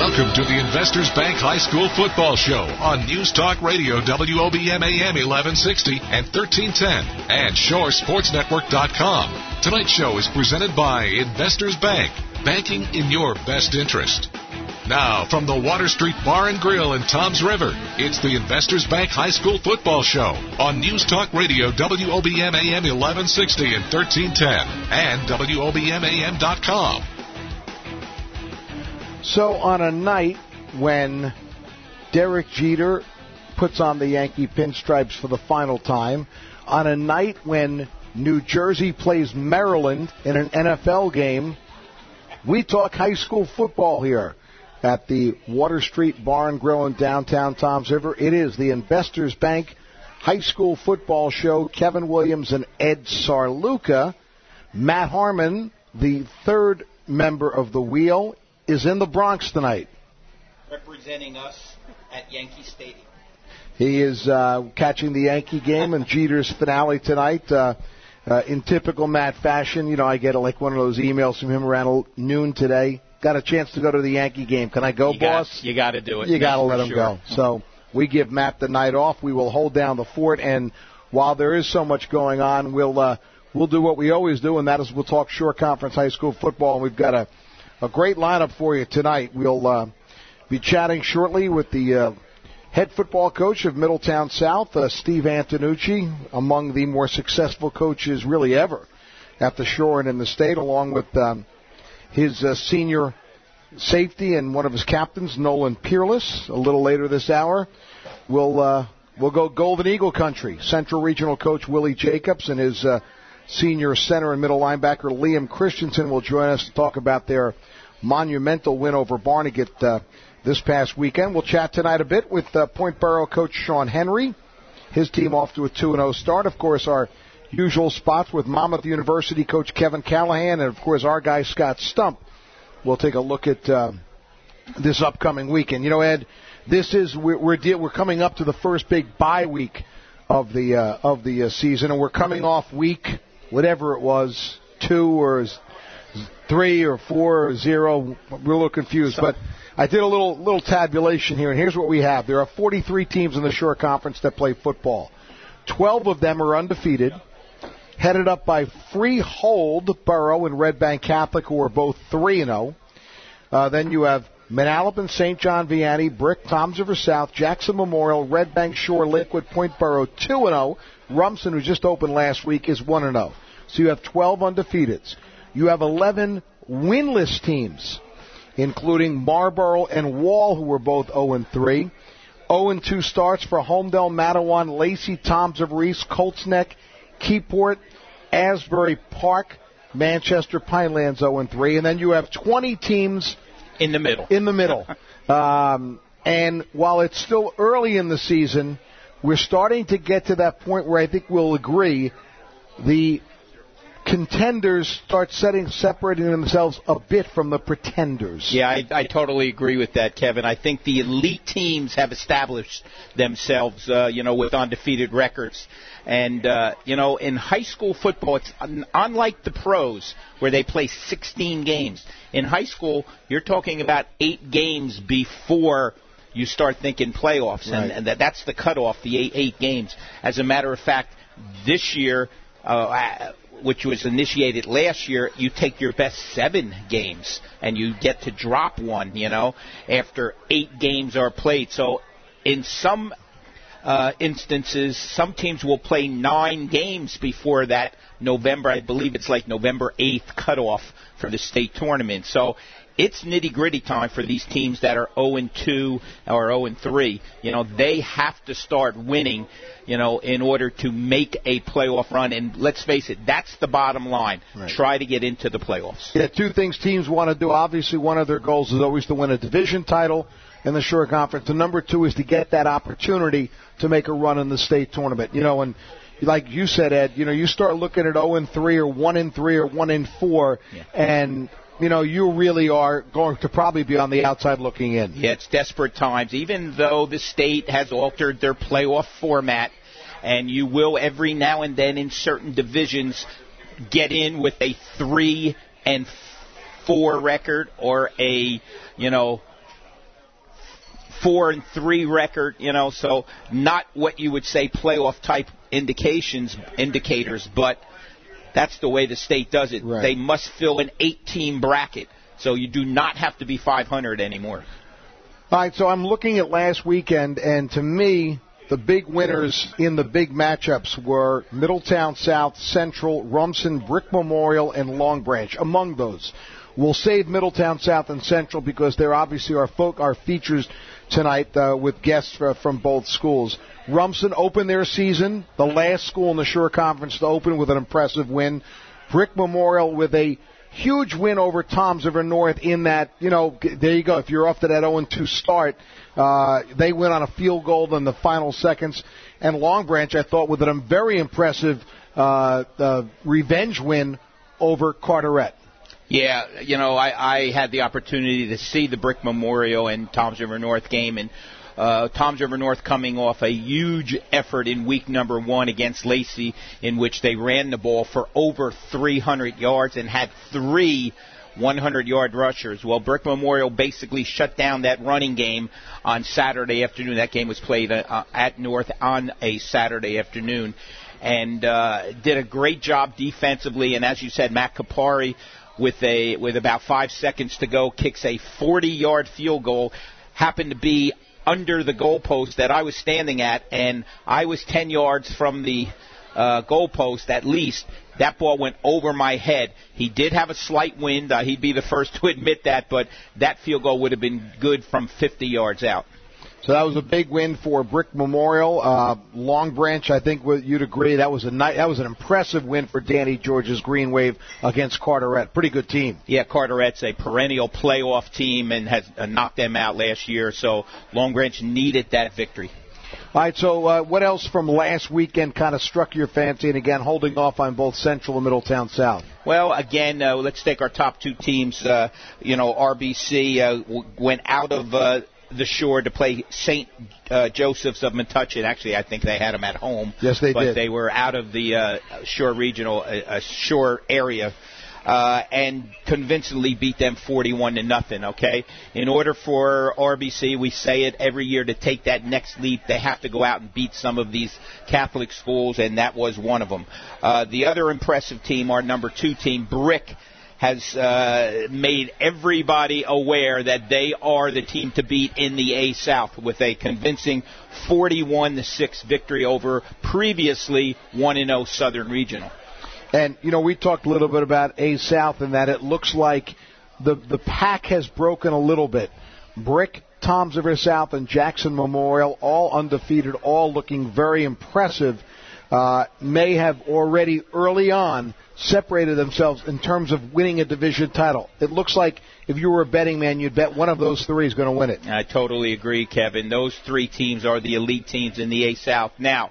Welcome to the Investors Bank High School Football Show on News Talk Radio WOBM AM 1160 and 1310 and ShoreSportsNetwork.com. Tonight's show is presented by Investors Bank, banking in your best interest. Now, from the Water Street Bar and Grill in Toms River, it's the Investors Bank High School Football Show on News Talk Radio WOBM AM 1160 and 1310 and WOBMAM.com. So on a night when Derek Jeter puts on the Yankee pinstripes for the final time, on a night when New Jersey plays Maryland in an NFL game, we talk high school football here at the Water Street Bar and Grill in downtown Toms River. It is the Investors Bank High School Football Show. Kevin Williams and Ed Sarluca. Matt Harmon, the third member of the wheel, is in the Bronx tonight. Representing us at Yankee Stadium. He is catching the Yankee game and Jeter's finale tonight. In typical Matt fashion, you know, I get like one of those emails from him around noon today. Got a chance to go to the Yankee game. Can I go, boss? You got to do it. You got to let him go. So we give Matt the night off. We will hold down the fort, and while there is so much going on, we'll do what we always do, and that is we'll talk Shore Conference High School football, and we've got a great lineup for you tonight. We'll be chatting shortly with the head football coach of Middletown South, Steve Antonucci, among the more successful coaches really ever at the Shore and in the state, along with his senior safety and one of his captains, Nolan Peerless. A little later this hour, we'll go Golden Eagle country. Central Regional coach Willie Jacobs and his senior center and middle linebacker Liam Christensen will join us to talk about their monumental win over Barnegat this past weekend. We'll chat tonight a bit with Point Borough coach Sean Henry. His team off to a 2-0 start. Of course, our usual spots with Monmouth University coach Kevin Callahan and, of course, our guy Scott Stump. We'll take a look at this upcoming weekend. You know, Ed, this is we're coming up to the first big bye week of the season, and we're coming off week whatever it was, 2 or 3 or 4 or 0. We're a little confused, but I did a little tabulation here, and here's what we have. There are 43 teams in the Shore Conference that play football. 12 of them are undefeated, headed up by Freehold Borough and Red Bank Catholic, who are both 3-0. Then you have Manalapan, St. John Vianney, Brick, Toms River South, Jackson Memorial, Red Bank Shore, Lakewood, Point Borough 2-0. Rumson, who just opened last week, is 1-0. So you have 12 undefeateds. You have 11 winless teams, including Marlboro and Wall, who were both 0-3. 0-2 starts for Homedale, Matawan, Lacey, Toms River East, Colts Neck, Keyport, Asbury Park, Manchester, Pinelands 0-3. And then you have 20 teams in the middle. And while it's still early in the season, we're starting to get to that point where I think we'll agree the contenders start separating themselves a bit from the pretenders. Yeah, I totally agree with that, Kevin. I think the elite teams have established themselves, with undefeated records. And, in high school football, it's unlike the pros where they play 16 games. In high school, you're talking about 8 games before you start thinking playoffs. Right. And that's the cutoff, the 8 games. As a matter of fact, this year, which was initiated last year, you take your best 7 games and you get to drop one, after 8 games are played. So in some instances, some teams will play 9 games before that November, I believe it's like November 8th cutoff for the state tournament. So it's nitty-gritty time for these teams that are 0-2 or 0-3. They have to start winning, in order to make a playoff run. And let's face it, that's the bottom line. Right. Try to get into the playoffs. Yeah, 2 things teams want to do. Obviously, one of their goals is always to win a division title in the Shore Conference. The number 2 is to get that opportunity to make a run in the state tournament. And like you said, Ed, you start looking at 0-3 or 1-3 or 1-4, and you really are going to probably be on the outside looking in. Yeah, it's desperate times. Even though the state has altered their playoff format, and you will every now and then in certain divisions get in with a 3-4 record or a, 4-3 record, so not what you would say playoff type indicators, but that's the way the state does it. Right. They must fill an 8-team bracket, so you do not have to be 500 anymore. All right, so I'm looking at last weekend, and to me, the big winners in the big matchups were Middletown South, Central, Rumson, Brick Memorial, and Long Branch. Among those, we'll save Middletown South and Central because they're obviously our features tonight with guests from both schools. Rumson opened their season, the last school in the Shore Conference to open with an impressive win. Brick Memorial with a huge win over Toms River North in that, there you go. If you're off to that 0-2 start, they win on a field goal in the final seconds. And Long Branch, I thought, with a very impressive revenge win over Carteret. Yeah, I had the opportunity to see the Brick Memorial and Toms River North game, and Toms River North coming off a huge effort in week number 1 against Lacey, in which they ran the ball for over 300 yards and had 3 100-yard rushers. Well, Brick Memorial basically shut down that running game on Saturday afternoon. That game was played at North on a Saturday afternoon, and did a great job defensively. And as you said, Matt Kapari, with about 5 seconds to go, kicks a 40-yard field goal. Happened to be under the goalpost that I was standing at, and I was 10 yards from the goalpost at least. That ball went over my head. He did have a slight wind. He'd be the first to admit that, but that field goal would have been good from 50 yards out. So that was a big win for Brick Memorial. Long Branch, I think you'd agree, that was an impressive win for Danny George's Green Wave against Carteret. Pretty good team. Yeah, Carteret's a perennial playoff team and has knocked them out last year, so Long Branch needed that victory. All right, so what else from last weekend kind of struck your fancy? And again, holding off on both Central and Middletown South. Well, again, let's take our top 2 teams. RBC went out of the Shore to play St. Joseph's of Metuchen. Actually, I think they had them at home. Yes, they did. But they were out of the Shore regional, Shore area, and convincingly beat them 41-0. Okay, in order for RBC, we say it every year, to take that next leap, they have to go out and beat some of these Catholic schools, and that was one of them. The other impressive team, our number 2 team, Brick, has made everybody aware that they are the team to beat in the A South with a convincing 41-6 victory over previously 1-0 Southern Regional. And, we talked a little bit about A South and that it looks like the pack has broken a little bit. Brick, Toms River South, and Jackson Memorial, all undefeated, all looking very impressive, may have already early on separated themselves in terms of winning a division title. It looks like if you were a betting man, you'd bet one of those 3 is going to win it. I totally agree, Kevin. Those 3 teams are the elite teams in the A South. Now,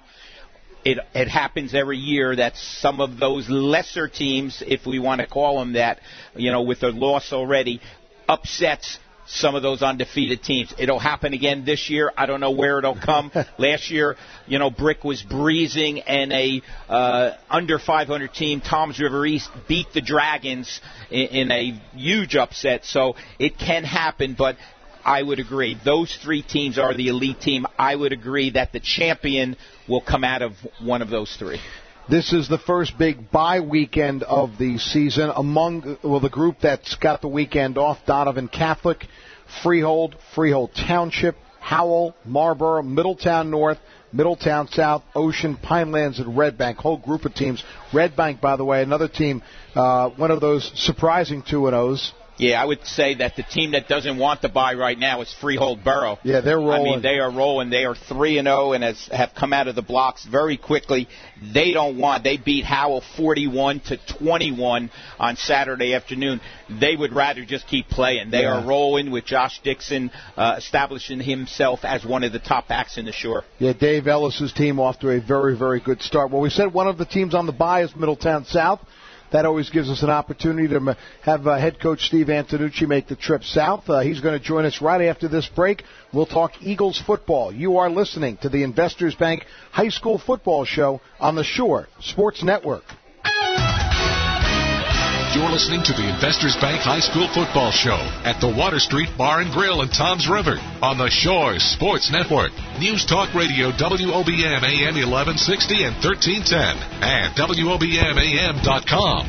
it happens every year that some of those lesser teams, if we want to call them that, with a loss already, upsets some of those undefeated teams. It'll happen again this year. I don't know where it'll come. Last year, Brick was breezing, and a under 500 team, Toms River East, beat the Dragons in a huge upset. So it can happen, but I would agree. Those 3 teams are the elite team. I would agree that the champion will come out of one of those 3. This is the first big bye weekend of the season among the group that's got the weekend off. Donovan Catholic, Freehold Township, Howell, Marlboro, Middletown North, Middletown South, Ocean, Pinelands, and Red Bank. Whole group of teams. Red Bank, by the way, another team, one of those surprising 2-0s. Yeah, I would say that the team that doesn't want to buy right now is Freehold Borough. Yeah, they're rolling. I mean, they are rolling. They are 3-0 and have come out of the blocks very quickly. They beat Howell 41-21 on Saturday afternoon. They would rather just keep playing. They are rolling with Josh Dixon establishing himself as one of the top backs in the Shore. Yeah, Dave Ellis's team off to a very, very good start. Well, we said one of the teams on the bye is Middletown South. That always gives us an opportunity to have head coach Steve Antonucci make the trip south. He's going to join us right after this break. We'll talk Eagles football. You are listening to the Investors Bank High School Football Show on the Shore Sports Network. You're listening to the Investors Bank High School Football Show at the Water Street Bar and Grill in Toms River on the Shores Sports Network. News Talk Radio WOBM AM 1160 and 1310 and WOBMAM.com.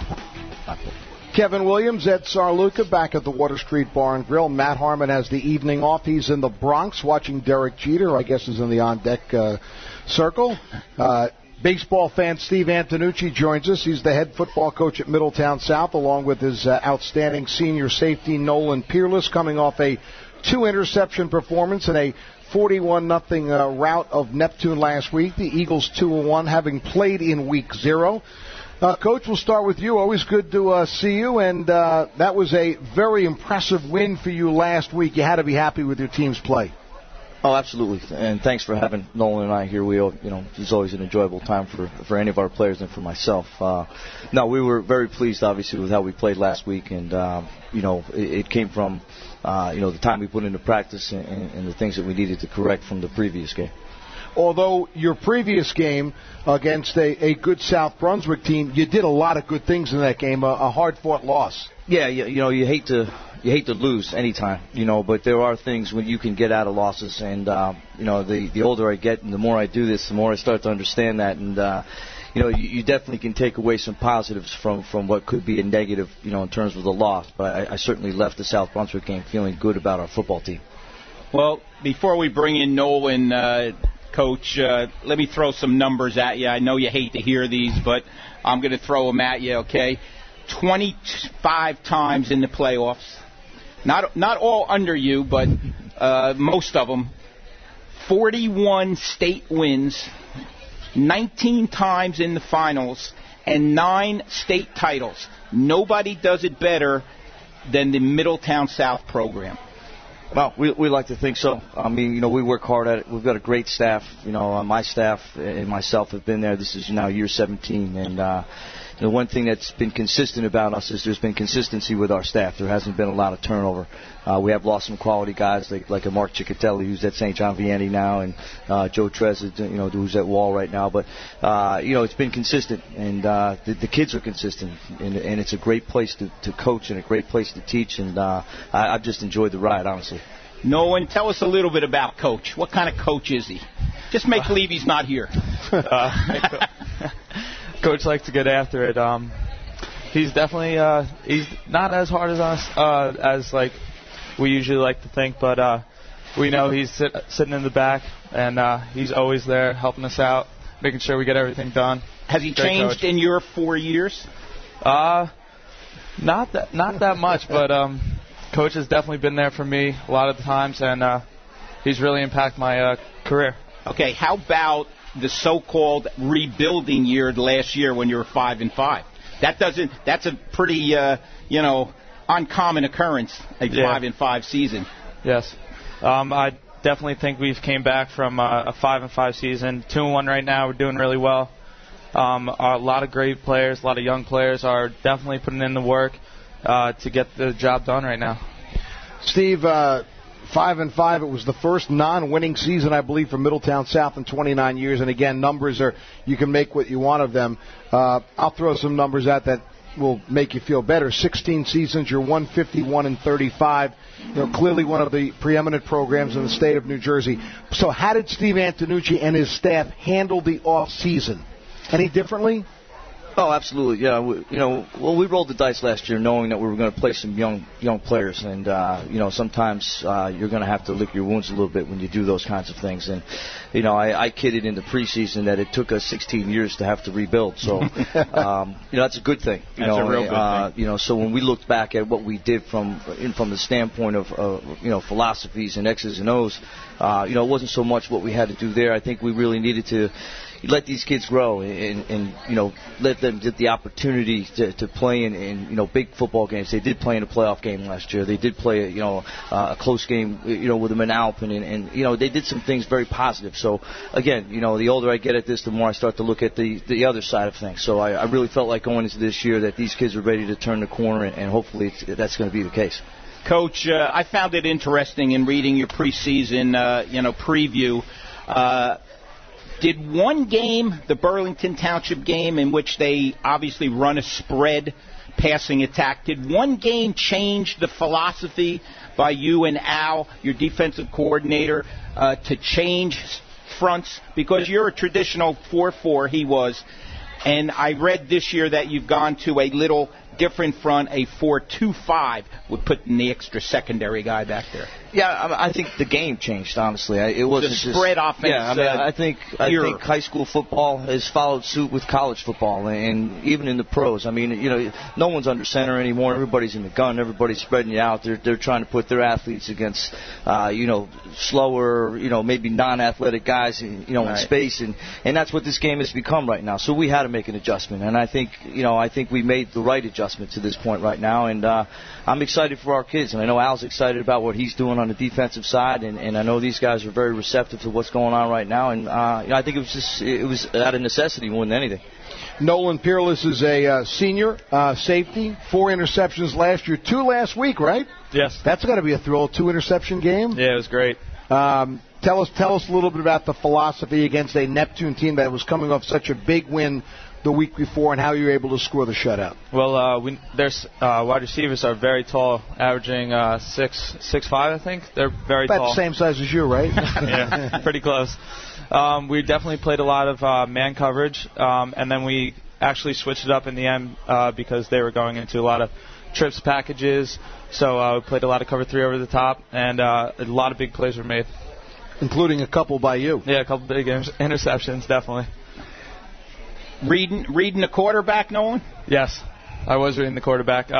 Kevin Williams, Ed Sarluca back at the Water Street Bar and Grill. Matt Harmon has the evening off. He's in the Bronx watching Derek Jeter, I guess is in the on-deck circle. Baseball fan Steve Antonucci joins us. He's the head football coach at Middletown South, along with his outstanding senior safety, Nolan Peerless, coming off a 2-interception performance in a 41-0 rout of Neptune last week. The Eagles 2-1, having played in Week 0. Coach, we'll start with you. Always good to see you, and that was a very impressive win for you last week. You had to be happy with your team's play. Oh, absolutely, and thanks for having Nolan and I here. It's always an enjoyable time for any of our players and for myself. No, we were very pleased, obviously, with how we played last week, and it came from the time we put into practice and the things that we needed to correct from the previous game. Although your previous game against a good South Brunswick team, you did a lot of good things in that game, a hard-fought loss. Yeah, you hate to lose anytime, but there are things when you can get out of losses, and the older I get and the more I do this, the more I start to understand that, and you definitely can take away some positives from what could be a negative, in terms of the loss. But I certainly left the South Brunswick game feeling good about our football team. Well, before we bring in Nolan, Coach, let me throw some numbers at you. I know you hate to hear these, but I'm going to throw them at you, okay? 25 times in the playoffs. Not all under you, but most of them. 41 state wins, 19 times in the finals, and 9 state titles. Nobody does it better than the Middletown South program. Well, we like to think so. I mean, we work hard at it. We've got a great staff. My staff and myself have been there. This is now year 17, and one thing that's been consistent about us is there's been consistency with our staff. There hasn't been a lot of turnover. We have lost some quality guys like a Mark Ciccatelli, who's at St. John Vianney now, and Joe Trez, who's at Wall right now. But it's been consistent, and the kids are consistent, and it's a great place to coach and a great place to teach. And I've just enjoyed the ride, honestly. Nolan, tell us a little bit about Coach. What kind of coach is he? Just make believe he's not here. Coach likes to get after it. He's definitely he's not as hard as us as like we usually like to think, but we know he's sitting in the back, and he's always there helping us out, making sure we get everything done. Has he changed in your 4 years? Not that much, but Coach has definitely been there for me a lot of the times, and he's really impacted my career. Okay, how about the so-called rebuilding year last year when you were 5-5? That's a pretty uncommon occurrence, a 5-5 season. Yes, I definitely think we've came back from a 5-5 season, 2-1 right now. We're doing really well. A lot of great players, a lot of young players are definitely putting in the work to get the job done right now. Steve, 5-5. It was the first non-winning season, I believe, for Middletown South in 29 years. And again, numbers are, you can make what you want of them. I'll throw some numbers out that will make you feel better. 16 seasons, you're 151-35. Clearly one of the preeminent programs in the state of New Jersey. So how did Steve Antonucci and his staff handle the off season? Any differently? Oh, absolutely. Yeah, we rolled the dice last year knowing that we were going to play some young players, and sometimes you're going to have to lick your wounds a little bit when you do those kinds of things. And I kidded in the preseason that it took us 16 years to have to rebuild. So that's a good thing. That's a real good thing. So when we looked back at what we did from the standpoint of philosophies and X's and O's, it wasn't so much what we had to do there. I think we really needed to let these kids grow and let them get the opportunity to play in big football games. They did play in a playoff game last year. They did play a close game with them in Alpin, and they did some things very positive. So again, the older I get at this, the more I start to look at the other side of things. So I really felt like going into this year that these kids are ready to turn the corner, and hopefully that's going to be the case. Coach, I found it interesting in reading your preseason preview. Did one game, the Burlington Township game, in which they obviously run a spread, passing attack. Did one game change the philosophy by you and Al, your defensive coordinator, to change fronts? Because you're a traditional 4-4, he was. And I read this year that you've gone to a little different front, a 4-2-5, with putting the extra secondary guy back there. Yeah, I think the game changed, honestly. It wasn't the spread just, offense. Yeah, I think high school football has followed suit with college football, and even in the pros. I mean, no one's under center anymore. Everybody's in the gun. Everybody's spreading it out. They're trying to put their athletes against, slower, maybe non-athletic guys, in space, and that's what this game has become right now. So we had to make an adjustment, and I think we made the right adjustment to this point right now, and I'm excited for our kids, and I know Al's excited about what he's doing on the defensive side, and I know these guys are very receptive to what's going on right now, and I think it was out of necessity more than anything. Nolan Peerless is a senior safety, 4 interceptions last year, 2 last week, right? Yes. That's got to be a thrill, 2 interception game. Yeah, it was great. Tell us a little bit about the philosophy against a Neptune team that was coming off such a big win the week before, and how you were able to score the shutout. Well, their wide receivers are very tall, averaging 6'5", I think. They're very about tall. About the same size as you, right? Yeah, pretty close. We definitely played a lot of man coverage, and then we actually switched it up in the end because they were going into a lot of trips packages. So we played a lot of cover 3 over the top, and a lot of big plays were made. Including a couple by you. Yeah, a couple big interceptions, definitely. Reading the quarterback, Nolan? Yes, I was reading the quarterback.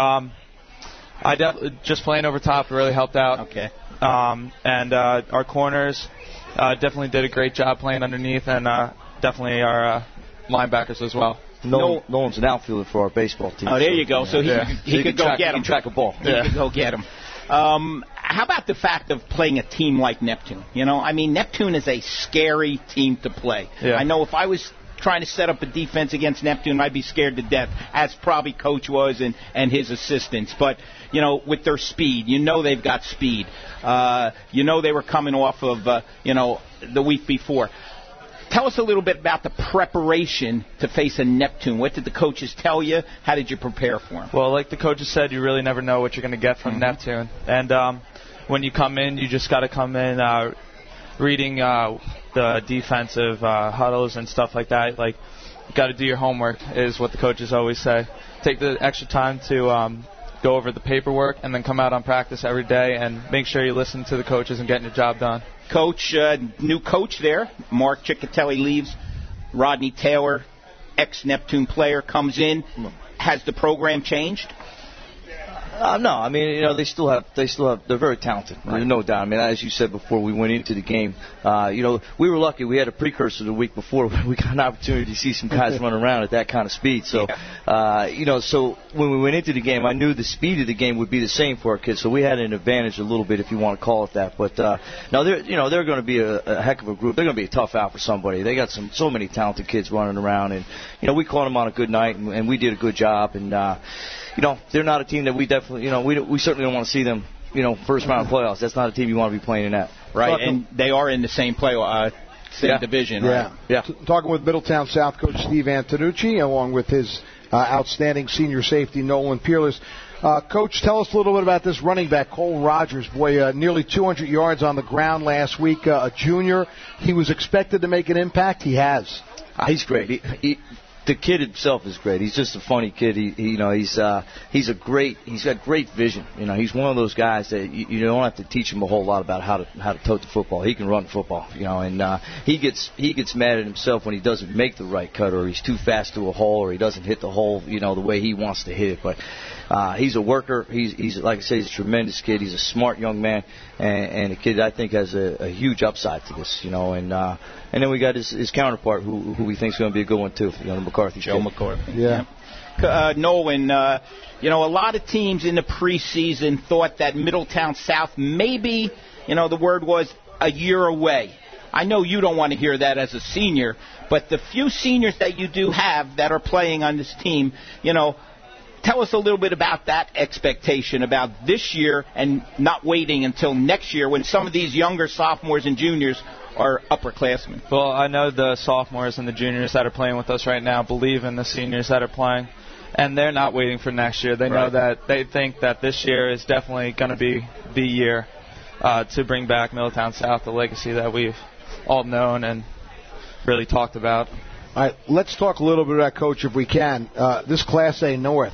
Just playing over top really helped out. Okay. And our corners definitely did a great job playing underneath, and definitely our linebackers as well. Nolan's an outfielder for our baseball team. Oh, there you go. So he could go get him. He can track a ball. He could go get him. How about the fact of playing a team like Neptune? Neptune is a scary team to play. Yeah. I know if I was trying to set up a defense against Neptune, I'd be scared to death, as probably Coach was and his assistants. But, with their speed, they've got speed. They were coming off of, the week before. Tell us a little bit about the preparation to face a Neptune. What did the coaches tell you? How did you prepare for them? Well, like the coaches said, you really never know what you're going to get from Neptune. And when you come in, you just got to come in reading the defensive huddles and stuff like that. Like, you got to do your homework, is what the coaches always say. Take the extra time to go over the paperwork and then come out on practice every day and make sure you listen to the coaches and getting your job done. Coach, new coach there, Mark Ciccatelli leaves. Rodney Taylor, ex-Neptune player, comes in. Has the program changed? No, I mean, they still have, they're very talented. Right. There's no doubt. I mean, as you said before, we went into the game. We were lucky. We had a precursor the week before. We got an opportunity to see some guys run around at that kind of speed. So, so when we went into the game, I knew the speed of the game would be the same for our kids. So we had an advantage a little bit, if you want to call it that. But no, they're going to be a heck of a group. They're going to be a tough out for somebody. They got so many talented kids running around, and we caught them on a good night, and we did a good job. And they're not a team that we definitely, we certainly don't want to see them, first round of playoffs. That's not a team you want to be playing in that. Right, and they are in the same division, right? Yeah. Talking with Middletown South coach Steve Antonucci, along with his outstanding senior safety, Nolan Peerless. Coach, tell us a little bit about this running back, Cole Rogers. Boy, nearly 200 yards on the ground last week, a junior. He was expected to make an impact. He has. He's great. The kid himself is great. He's just a funny kid. He's got great vision. He's one of those guys that you don't have to teach him a whole lot about how to tote the football. He can run the football. And he gets mad at himself when he doesn't make the right cut, or he's too fast to a hole, or he doesn't hit the hole, the way he wants to hit it. But he's a worker. He's like I say, he's a tremendous kid. He's a smart young man, and a kid I think has a huge upside to this. And then we got his counterpart, who we think is going to be a good one too. McCarthy. Joe McCarthy. Yeah. Nolan, a lot of teams in the preseason thought that Middletown South maybe, the word was a year away. I know you don't want to hear that as a senior, but the few seniors that you do have that are playing on this team, tell us a little bit about that expectation about this year and not waiting until next year when some of these younger sophomores and juniors are upperclassmen. Well, I know the sophomores and the juniors that are playing with us right now believe in the seniors that are playing. and they're not waiting for next year. They know that they think that this year is definitely going to be the year to bring back Middletown South, the legacy that we've all known and really talked about. All right, let's talk a little bit about, Coach, if we can. This Class A North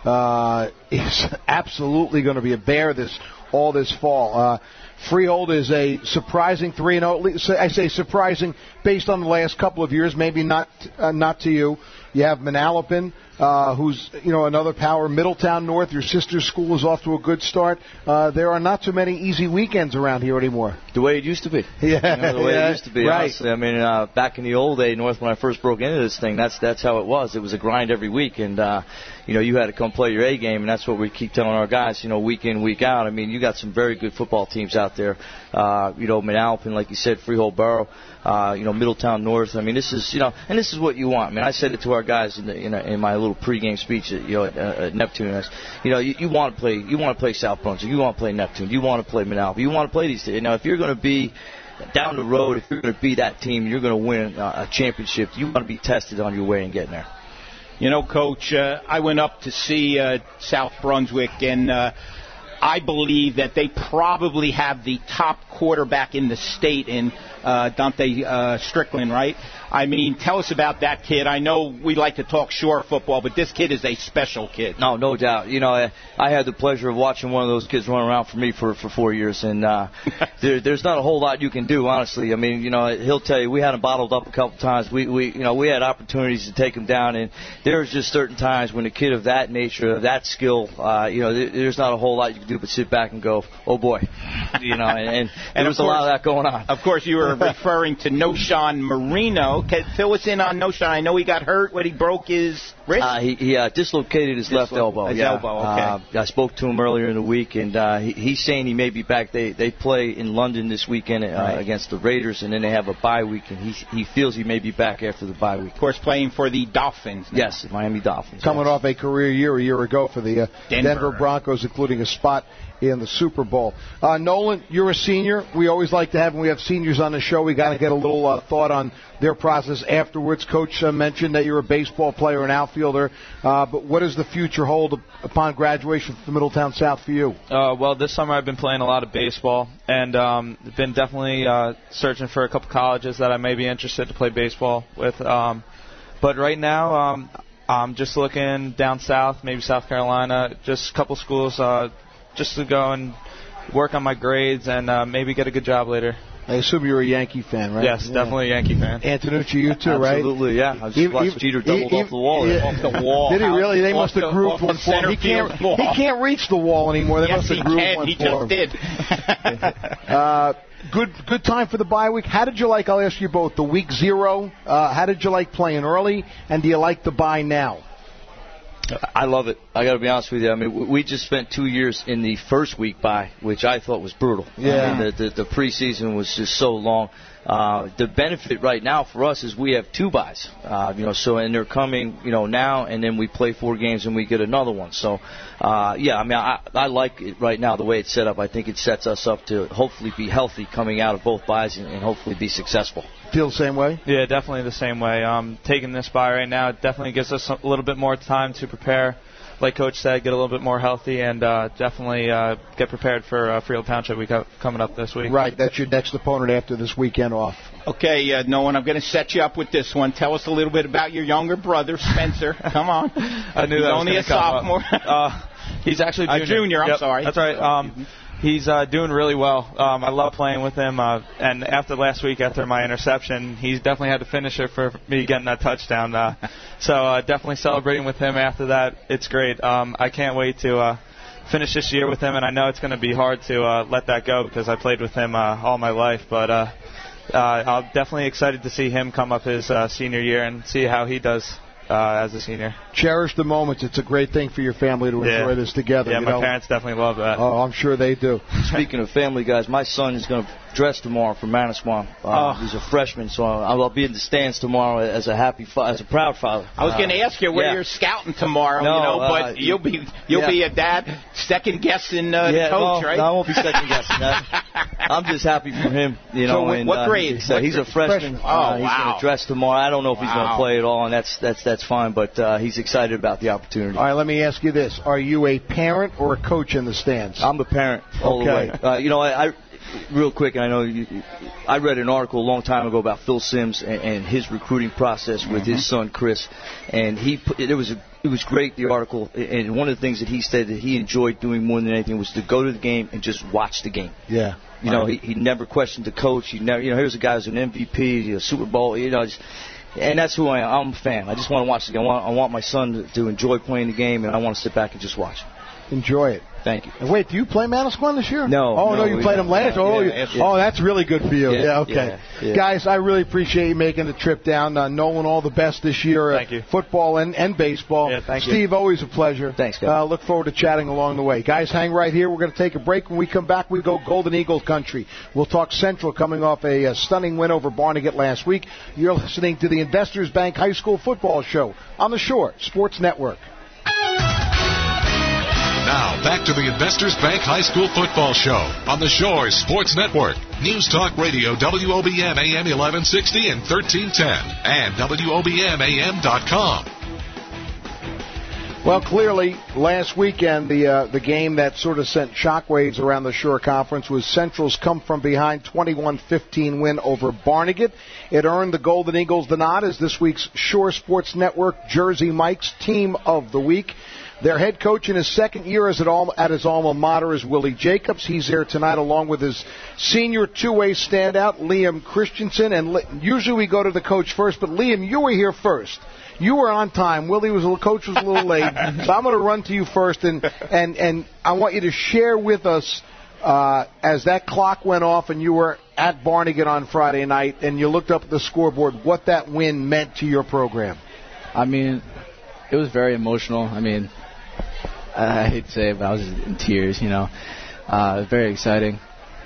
is absolutely going to be a bear all this fall. Freehold is a surprising 3-0. I say surprising based on the last couple of years, maybe not to you. You have Manalapan, who's another power. Middletown North, your sister's school, is off to a good start. There are not too many easy weekends around here anymore. The way it used to be. Yeah, the way it used to be. Right. Honestly, I mean, back in the old day, North, when I first broke into this thing, that's how it was. It was a grind every week, and you had to come play your A game, and that's what we keep telling our guys. Week in, week out. I mean, you got some very good football teams out there. Manalapan, like you said, Freehold Borough. Middletown North. I mean, this is and this is what you want. I mean, I said it to our guys in my little pregame speech at Neptune. You want to play South Brunswick. You want to play Neptune. You want to play Manalapan. You want to play these. If you're going to be down the road, if you're going to be that team, you're going to win a championship. You want to be tested on your way and getting there. Coach, I went up to see South Brunswick, and I believe that they probably have the top quarterback in the state in Dante Strickland, right? I mean, tell us about that kid. I know we like to talk shore football, but this kid is a special kid. No doubt. I had the pleasure of watching one of those kids run around for me for 4 years, and there's not a whole lot you can do, honestly. I mean, he'll tell you we had him bottled up a couple times. We had opportunities to take him down, and there's just certain times when a kid of that nature, of that skill, there's not a whole lot you can do but sit back and go, oh boy, and there was a lot of that going on. Of course, you were referring to Noshan Marino. Fill us in on Noshan. I know he got hurt when he broke his wrist. He dislocated his left elbow. His elbow, okay. I spoke to him earlier in the week, and he's saying he may be back. They play in London this weekend against the Raiders, and then they have a bye week, and he feels he may be back after the bye week. Of course, playing for the Dolphins now. Yes, Miami Dolphins. Coming off a career year a year ago for the Denver Broncos, including a spot in the Super Bowl. Nolan, you're a senior. We always like to have, when we have seniors on the show, we got to get a little thought on their process afterwards. Coach mentioned that you're a baseball player and outfielder, but what does the future hold upon graduation from Middletown South for you? Well, this summer I've been playing a lot of baseball, and been definitely searching for a couple colleges that I may be interested to play baseball with. But right now, I'm just looking down south, maybe South Carolina, just a couple schools, just to go and work on my grades and maybe get a good job later. I assume you're a Yankee fan, right? Yes, definitely a Yankee fan. Antonucci, you too, right? Absolutely, yeah. I just watched Jeter doubled off the wall. Off the wall. Did he really? They must have grooved one for him. He can't reach the wall anymore. They must have grooved one for him. He just did. Good time for the bye week. How did you like, I'll ask you both, the week 0? How did you like playing early, and do you like the bye now? I love it. I got to be honest with you. I mean, we just spent 2 years in the first week bye, which I thought was brutal. Yeah. I mean, the preseason was just so long. The benefit right now for us is we have 2 byes. And they're coming, now, and then we play 4 games and we get another one. So, I mean, I like it right now the way it's set up. I think it sets us up to hopefully be healthy coming out of both byes and hopefully be successful. Feel the same way? Yeah, definitely the same way. Taking this bye right now, it definitely gives us a little bit more time to prepare. Like Coach said, get a little bit more healthy and definitely get prepared for Freehold Township week coming up this week. Right, that's your next opponent after this weekend off. Okay, Nolan, I'm going to set you up with this one. Tell us a little bit about your younger brother, Spencer. Come on. I knew he's that only was a sophomore. He's actually a junior. I'm sorry. That's right. He's doing really well. I love playing with him. And after last week, after my interception, he definitely had to finish it for me getting that touchdown. So definitely celebrating with him after that. It's great. I can't wait to finish this year with him. And I know it's going to be hard to let that go because I played with him all my life. But I'm definitely excited to see him come up his senior year and see how he does as a senior. Cherish the moments. It's a great thing for your family to enjoy this together. Yeah, my parents definitely love that. Oh, I'm sure they do. Speaking of family, guys, my son is going to dress tomorrow for Manasquan. He's a freshman, so I'll be in the stands tomorrow as a proud father. I was going to ask you where you're scouting tomorrow, but you'll be a dad second guessing coach, right? No, I won't be second guessing that. I'm just happy for him. You know, so what grade? He's a freshman. Oh, he's wow. going to dress tomorrow. I don't know if he's going to play at all, and that's fine. But he's excited about the opportunity. All right, let me ask you this: are you a parent or a coach in the stands? I'm a parent all the way. You know, I real quick, I know I read an article a long time ago about Phil Simms and his recruiting process with his son Chris, and it was great, the article, and one of the things that he said that he enjoyed doing more than anything was to go to the game and just watch the game. Yeah. You know, he never questioned the coach. He never, here's a guy who's an MVP, a Super Bowl, and that's who I am. I'm a fan. I just want to watch the game. I want my son to enjoy playing the game, and I want to sit back and just watch. Enjoy it. Thank you. And wait, do you play Manasquan this year? No. Oh, no, you played him last. Oh, that's really good for you. Yeah, okay. Yeah. Guys, I really appreciate you making the trip down. Nolan, all the best this year. Thank you. Football and baseball. Yeah, thank you. Steve, always a pleasure. Thanks, guys. Look forward to chatting along the way. Guys, hang right here. We're going to take a break. When we come back, we go Golden Eagle country. We'll talk Central coming off a stunning win over Barnegat last week. You're listening to the Investors Bank High School Football Show on the Shore Sports Network. Now, back to the Investors Bank High School Football Show on the Shore Sports Network. News Talk Radio, WOBM AM 1160 and 1310, and WOBMAM.com. Well, clearly, last weekend, the game that sort of sent shockwaves around the Shore Conference was Central's come-from-behind 21-15 win over Barnegat. It earned the Golden Eagles the nod as this week's Shore Sports Network Jersey Mike's Team of the Week. Their head coach in his second year at his alma mater is Willie Jacobs. He's there tonight along with his senior two-way standout, Liam Christensen. And usually we go to the coach first, but Liam, you were here first. You were on time. Coach was a little late. So I'm going to run to you first, and I want you to share with us as that clock went off and you were at Barnegat on Friday night and you looked up at the scoreboard, what that win meant to your program. I mean, it was very emotional. I mean, I hate to say it, but I was in tears, very exciting.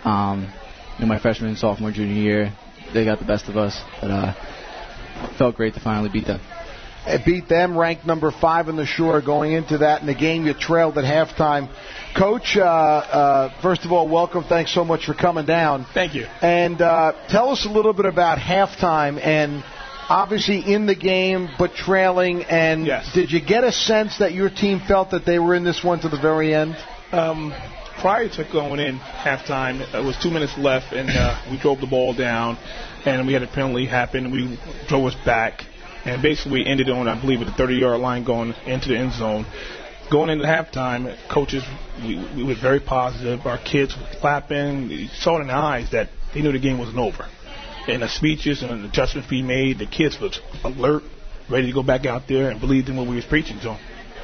My freshman, sophomore, junior year, they got the best of us, but it felt great to finally beat them. Beat them, ranked number 5 in the Shore going into that. In the game, you trailed at halftime. Coach, first of all, welcome. Thanks so much for coming down. Thank you. And tell us a little bit about halftime and obviously in the game, but trailing. And yes. Did you get a sense that your team felt that they were in this one to the very end? Prior to going in halftime, it was 2 minutes left, and we drove the ball down, and we had a penalty happen. We drove us back, and basically we ended on, I believe, at the 30-yard line going into the end zone. Going into halftime, coaches, we were very positive. Our kids were clapping. You saw it in their eyes that they knew the game wasn't over. And the speeches and the adjustments we made, the kids were alert, ready to go back out there and believed in what we was preaching to them.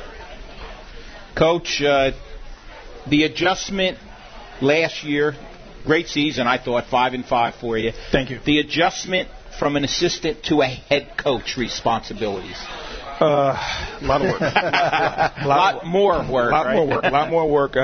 Coach, the adjustment last year, great season, I thought, 5-5 for you. Thank you. The adjustment from an assistant to a head coach responsibilities. A lot of work. A lot more work.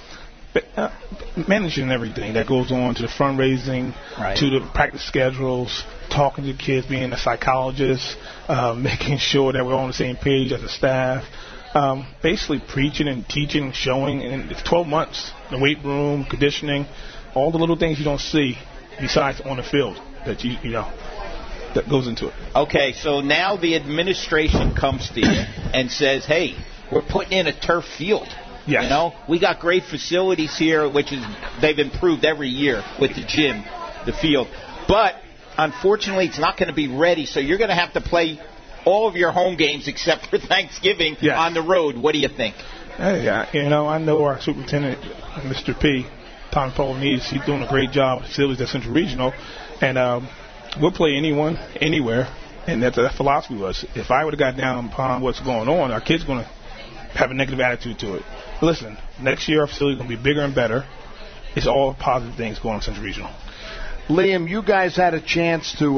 Managing everything that goes on, to the fundraising, to the practice schedules, talking to the kids, being a psychologist, making sure that we're on the same page as a staff. Basically preaching and teaching and showing. And it's 12 months. The weight room, conditioning, all the little things you don't see besides on the field that you know that goes into it. Okay, so now the administration comes to you and says, hey, we're putting in a turf field. Yes. We got great facilities here, which is they've improved every year with the gym, the field. But unfortunately, it's not going to be ready, so you're going to have to play all of your home games except for Thanksgiving on the road. What do you think? Hey, I know our superintendent, Mr. P, Tom Polonese, he's doing a great job with facilities at Central Regional, and we'll play anyone, anywhere, and that's the philosophy was. If I would have got down upon what's going on, our kids going to have a negative attitude to it. But listen, next year our facility is going to be bigger and better. It's all positive things going on Central Regional. Liam, you guys had a chance to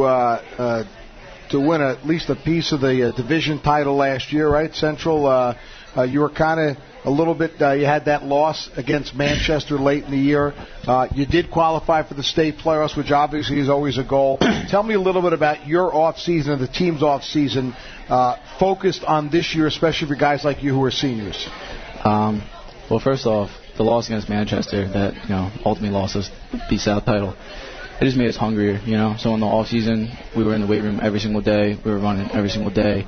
win at least a piece of the division title last year, right? Central, you were kind of a little bit, you had that loss against Manchester late in the year. You did qualify for the state playoffs, which obviously is always a goal. Tell me a little bit about your off-season and the team's off-season focused on this year, especially for guys like you who are seniors. Well, first off, the loss against Manchester that ultimately lost us the South title. It just made us hungrier, So in the off season, we were in the weight room every single day. We were running every single day.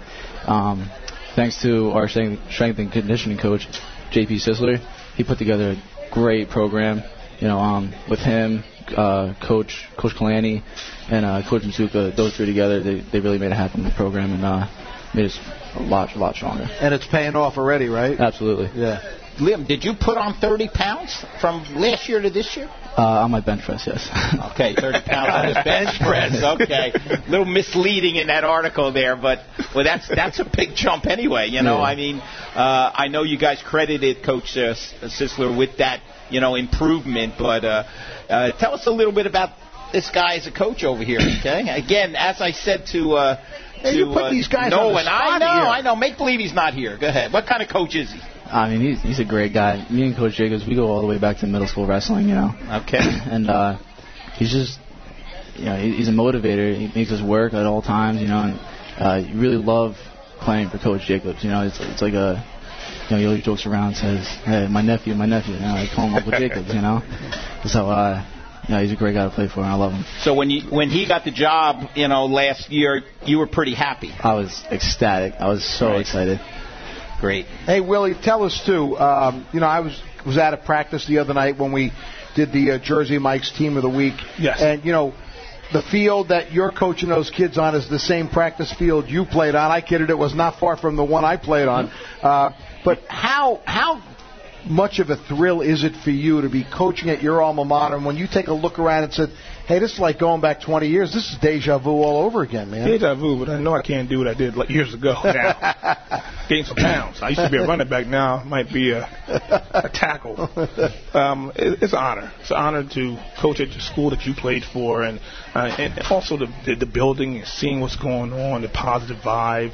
Thanks to our strength and conditioning coach, J.P. Sisler, he put together a great program. With him, Coach Kalani, and Coach Masuka, those three together, they really made it happen in the program and made us a lot stronger. And it's paying off already, right? Absolutely. Yeah. Liam, did you put on 30 pounds from last year to this year? On my bench press, yes. Okay, 30 pounds on his bench press. Okay, a little misleading in that article there, but that's a big jump anyway. Yeah. I mean, I know you guys credited Coach Sisler with that, improvement, but tell us a little bit about this guy as a coach over here. Okay, again, as I said to you put these guys on the spot here. I know. Make believe he's not here. Go ahead. What kind of coach is he? I mean, he's a great guy. Me and Coach Jacobs, we go all the way back to middle school wrestling, Okay. And he's just, he's a motivator. He makes us work at all times, and you really love playing for Coach Jacobs. It's like he always jokes around and says, "Hey, my nephew." I call him Uncle Jacobs, So, he's a great guy to play for, and I love him. So when he got the job, last year, you were pretty happy. I was ecstatic. I was so excited. Great. Hey, Willie, tell us, too, I was at a practice the other night when we did the Jersey Mike's Team of the Week. Yes. And, the field that you're coaching those kids on is the same practice field you played on. I kidded, it was not far from the one I played on. But how much of a thrill is it for you to be coaching at your alma mater when you take a look around and said, hey, this is like going back 20 years. This is deja vu all over again, man. Deja vu, but I know I can't do what I did years ago now. Gain some pounds. I used to be a running back. Now I might be a tackle. It's an honor. It's an honor to coach at the school that you played for, and also the building and seeing what's going on, the positive vibe.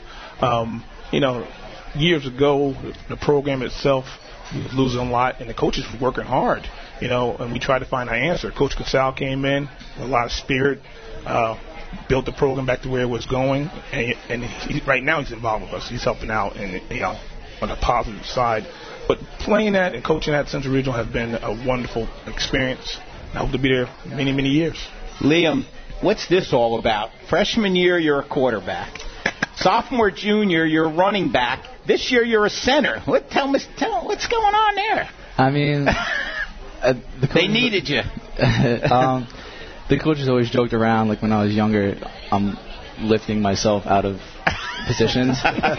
Years ago, the program itself was losing a lot, and the coaches were working hard, and we tried to find our answer. Coach Casal came in with a lot of spirit, built the program back to where it was going, and right now he's involved with us. He's helping out, and on the positive side. But playing that and coaching at Central Regional has been a wonderful experience. I hope to be there many, many years. Liam, what's this all about? Freshman year, you're a quarterback. Sophomore, junior, you're a running back. This year, you're a center. Tell me what's going on there. I mean, they needed you. The coaches always joked around, like when I was younger, I'm lifting myself out of positions.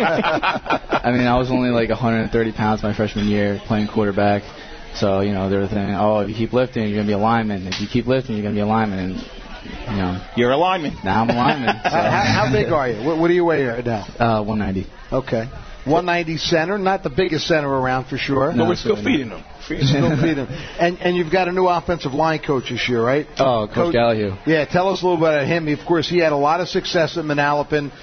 I mean, I was only like 130 pounds my freshman year playing quarterback. So, they were thinking, if you keep lifting, you're going to be a lineman. If you keep lifting, you're going to be a lineman. And, you're a lineman. Now I'm a lineman. So. How big are you? What do you weigh right now? 190. Okay. 190 center, not the biggest center around for sure. No, we're still feeding them. Still feeding them. And you've got a new offensive line coach this year, right? Oh, Coach Gallahue. Yeah, tell us a little bit about him. Of course, he had a lot of success at Manalapan.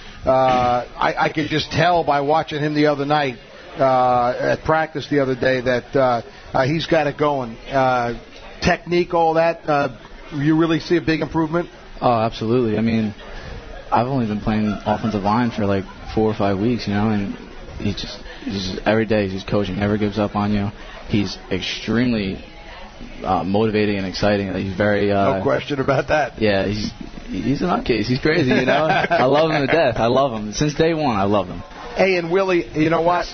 I could just tell by watching him the other night at practice the other day that he's got it going. Technique, all that. You really see a big improvement? Oh, absolutely. I mean, I've only been playing offensive line for like 4 or 5 weeks, and he's just every day he's coaching, never gives up on you. He's extremely motivating and exciting. He's very no question about that. Yeah, he's a nutcase. He's crazy, I love him to death. I love him since day one. I love him. Hey, and Willie, you know what?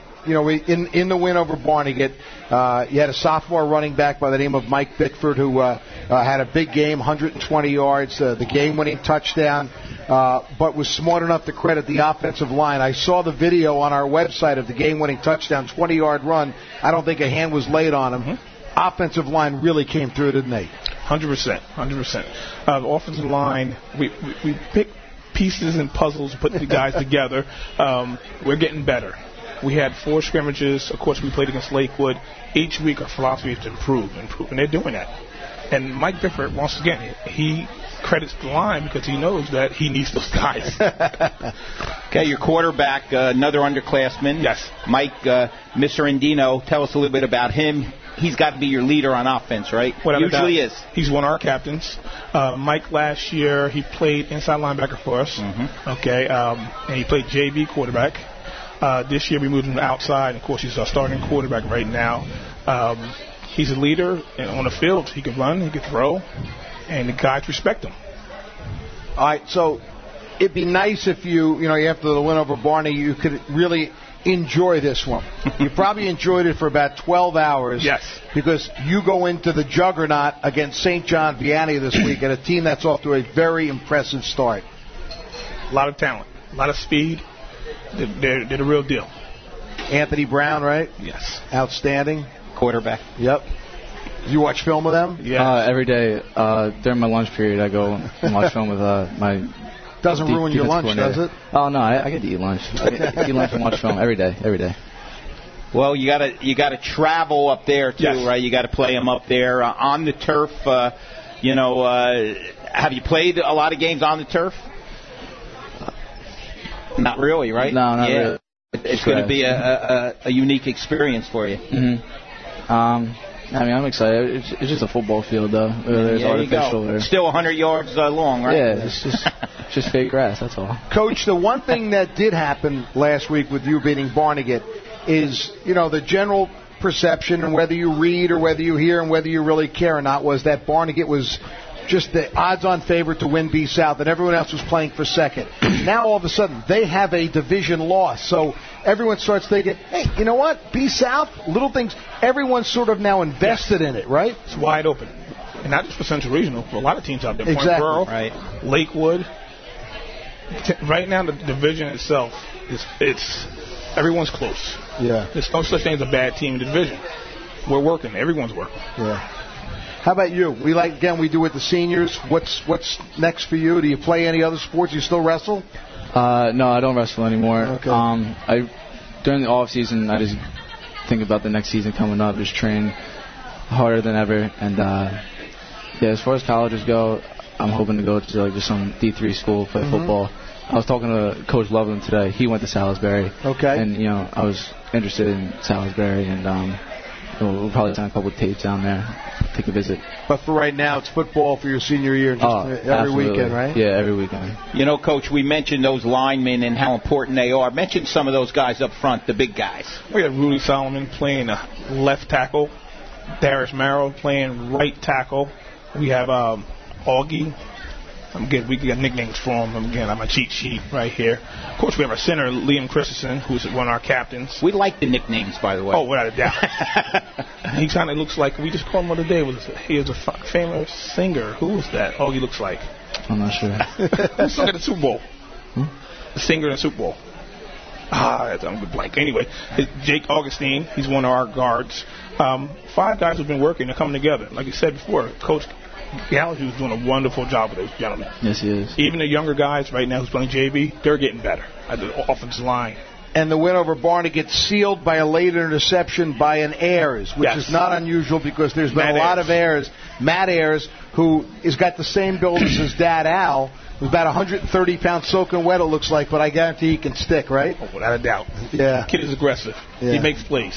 In the win over Barnegat, you had a sophomore running back by the name of Mike Bickford who had a big game, 120 yards, the game-winning touchdown, but was smart enough to credit the offensive line. I saw the video on our website of the game-winning touchdown, 20-yard run. I don't think a hand was laid on him. Mm-hmm. Offensive line really came through, didn't they? 100%. The offensive line, we pick pieces and puzzles, put the guys together. We're getting better. We had 4 scrimmages. Of course, we played against Lakewood. Each week, our philosophy is to improve, and they're doing that. And Mike Bickford, once again, he credits the line because he knows that he needs those guys. Okay, your quarterback, another underclassman. Yes. Mike Miserandino, tell us a little bit about him. He's got to be your leader on offense, right? Usually is. He's one of our captains. Mike last year, he played inside linebacker for us. Mm-hmm. Okay, and he played JV quarterback. This year we moved him outside. Of course, he's our starting quarterback right now. He's a leader on the field. He can run, he can throw, and the guys respect him. All right, so it'd be nice if you after the win over Barney, you could really enjoy this one. You probably enjoyed it for about 12 hours. Yes. Because you go into the juggernaut against St. John Vianney this week, and a team that's off to a very impressive start. A lot of talent, a lot of speed. They're the real deal. Anthony Brown, right? Yes. Outstanding. Quarterback. Yep. You watch film with them? Yeah. Every day during my lunch period, I go and watch film with my. Doesn't ruin your lunch, does it? Oh no, I get to eat lunch. I get to eat lunch and watch film every day. Well, you gotta travel up there too, yes. right? You got to play them up there on the turf. Have you played a lot of games on the turf? Not really, right? No, not really. It's going to be a unique experience for you. Mm-hmm. I'm excited. It's just a football field, though. It's artificial. It's still 100 yards long, right? Yeah, it's just fake grass, that's all. Coach, the one thing that did happen last week with you beating Barnegat is, the general perception, and whether you read or whether you hear and whether you really care or not, was that Barnegat was just the odds-on favorite to win B South, and everyone else was playing for second. Now, all of a sudden, they have a division loss, so everyone starts thinking, hey, you know what? B South, little things, everyone's sort of now invested in it, right? It's wide open. And not just for Central Regional, for a lot of teams out there. Exactly. Point Borough, right. Lakewood. Right now, the division itself, it's everyone's close. Yeah. There's no such thing as a bad team in the division. We're working. Everyone's working. Yeah. How about you? We do with the seniors. What's next for you? Do you play any other sports? You still wrestle? No, I don't wrestle anymore. Okay. During the off season, I just think about the next season coming up. Just train harder than ever. And as far as colleges go, I'm hoping to go to just some D3 school, play football. I was talking to Coach Loveland today. He went to Salisbury. Okay. And I was interested in Salisbury, and we'll probably send a couple of tapes down there, take a visit. But for right now, it's football for your senior year, every absolutely. weekend, right? Yeah, every weekend. Coach, we mentioned those linemen and how important they are. Mention some of those guys up front, the big guys. We have Rudy Solomon playing left tackle, Darius Merrill playing right tackle. We have Augie. We got nicknames for him. Again, I'm a cheat sheet right here. Of course, we have our center, Liam Christensen, who's one of our captains. We like the nicknames, by the way. Oh, without a doubt. He kind of looks like, we just called him the other day. He is a famous singer. Who was that? Oh, he looks like. I'm not sure. Who sung at the Super Bowl? The singer in the Super Bowl. I'm good blank. Anyway, Jake Augustine. He's one of our guards. 5 guys who've been working. They're coming together. Like you said before, Coach Gallagher is doing a wonderful job with those gentlemen. Yes, he is. Even the younger guys right now who's playing JV, they're getting better at the offensive line. And the win over Barney gets sealed by a late interception by an Ayers, which is not unusual because there's been a lot of Ayers. Matt Ayers, who has got the same build as his dad, Al, who's about 130 pounds soaking wet, it looks like, but I guarantee he can stick, right? Oh, without a doubt. Yeah. The kid is aggressive. Yeah. He makes plays.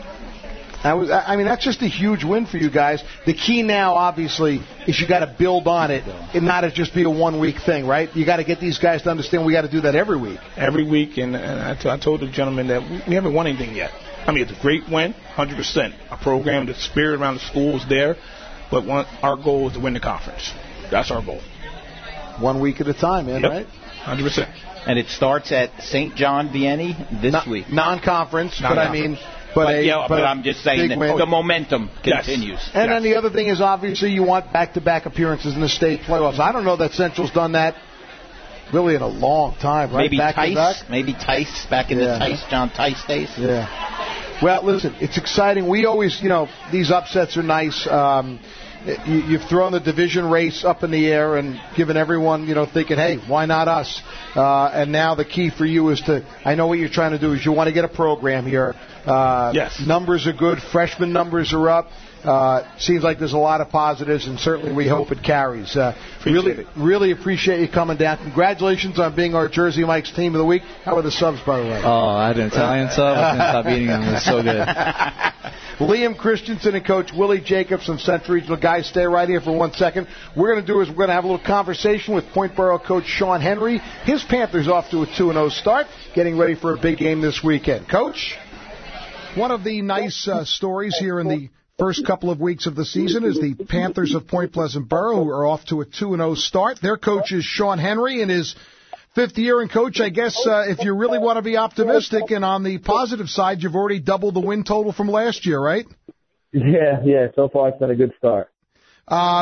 That's just a huge win for you guys. The key now, obviously, is you got to build on it and not just be a 1 week thing, right? You got to get these guys to understand we got to do that every week. Every week, and I told the gentleman that we haven't won anything yet. It's a great win, 100%. Our program, the spirit around the school is there, but our goal is to win the conference. That's our goal. 1 week at a time, man, yep. Right? 100%. And it starts at St. John Vianney this week. Non-conference, but I'm just saying that the momentum continues. Yes. And then the other thing is, obviously, you want back-to-back appearances in the state playoffs. I don't know that Central's done that really in a long time, right? Maybe Tice back in the John Tice days. Yeah. Well, listen, it's exciting. We always, these upsets are nice. You've thrown the division race up in the air and given everyone, thinking, hey, why not us? And now the key for you is I know what you're trying to do is you want to get a program here. Yes. Numbers are good. Freshman numbers are up. Seems like there's a lot of positives, and certainly we hope it carries. Really appreciate you coming down. Congratulations on being our Jersey Mike's Team of the Week. How are the subs, by the way? Oh, I had an Italian sub. I couldn't stop eating them. It was so good. Liam Christensen and Coach Willie Jacobs from Central Regional. Guys, stay right here for 1 second. We're going to have a little conversation with Point Borough coach Sean Henry. His Panthers off to a 2-0 start, getting ready for a big game this weekend. Coach? One of the nice stories here in the first couple of weeks of the season is the Panthers of Point Pleasant Borough, who are off to a 2-0 start. Their coach is Sean Henry in his fifth year. And, Coach, I guess if you really want to be optimistic and on the positive side, you've already doubled the win total from last year, right? Yeah. So far, it's been a good start. I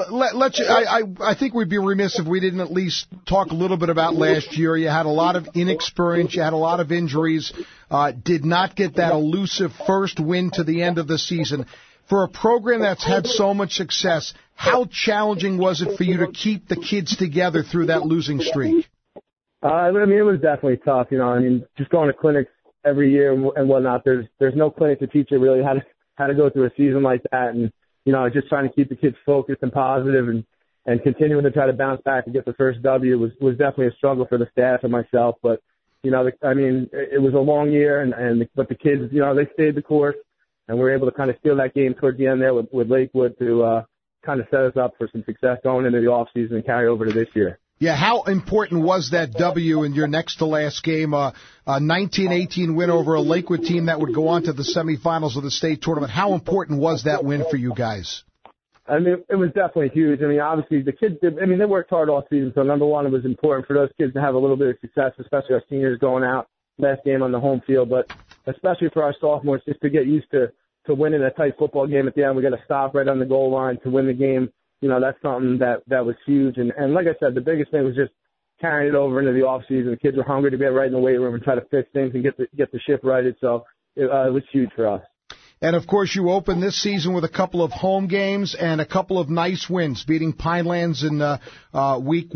think we'd be remiss if we didn't at least talk a little bit about last year. You had a lot of inexperience. You had a lot of injuries. Did not get that elusive first win to the end of the season. For a program that's had so much success, how challenging was it for you to keep the kids together through that losing streak? I mean, it was definitely tough. Just going to clinics every year and whatnot. There's no clinic to teach you really how to go through a season like that, and just trying to keep the kids focused and positive and continuing to try to bounce back and get the first W was definitely a struggle for the staff and myself. But, it was a long year, but the kids, they stayed the course, and we were able to kind of steal that game towards the end there with Lakewood to kind of set us up for some success going into the off season and carry over to this year. Yeah, how important was that W in your next to last game, a 19-18 win over a Lakewood team that would go on to the semifinals of the state tournament? How important was that win for you guys? I mean, it was definitely huge. I mean, obviously the kids they worked hard all season. So number one, it was important for those kids to have a little bit of success, especially our seniors going out last game on the home field, but especially for our sophomores just to get used to winning a tight football game at the end. We got to stop right on the goal line to win the game. That's something that was huge. And like I said, the biggest thing was just carrying it over into the off season. The kids were hungry to get right in the weight room and try to fix things and get the ship righted. So it was huge for us. And, of course, you opened this season with a couple of home games and a couple of nice wins, beating Pinelands in week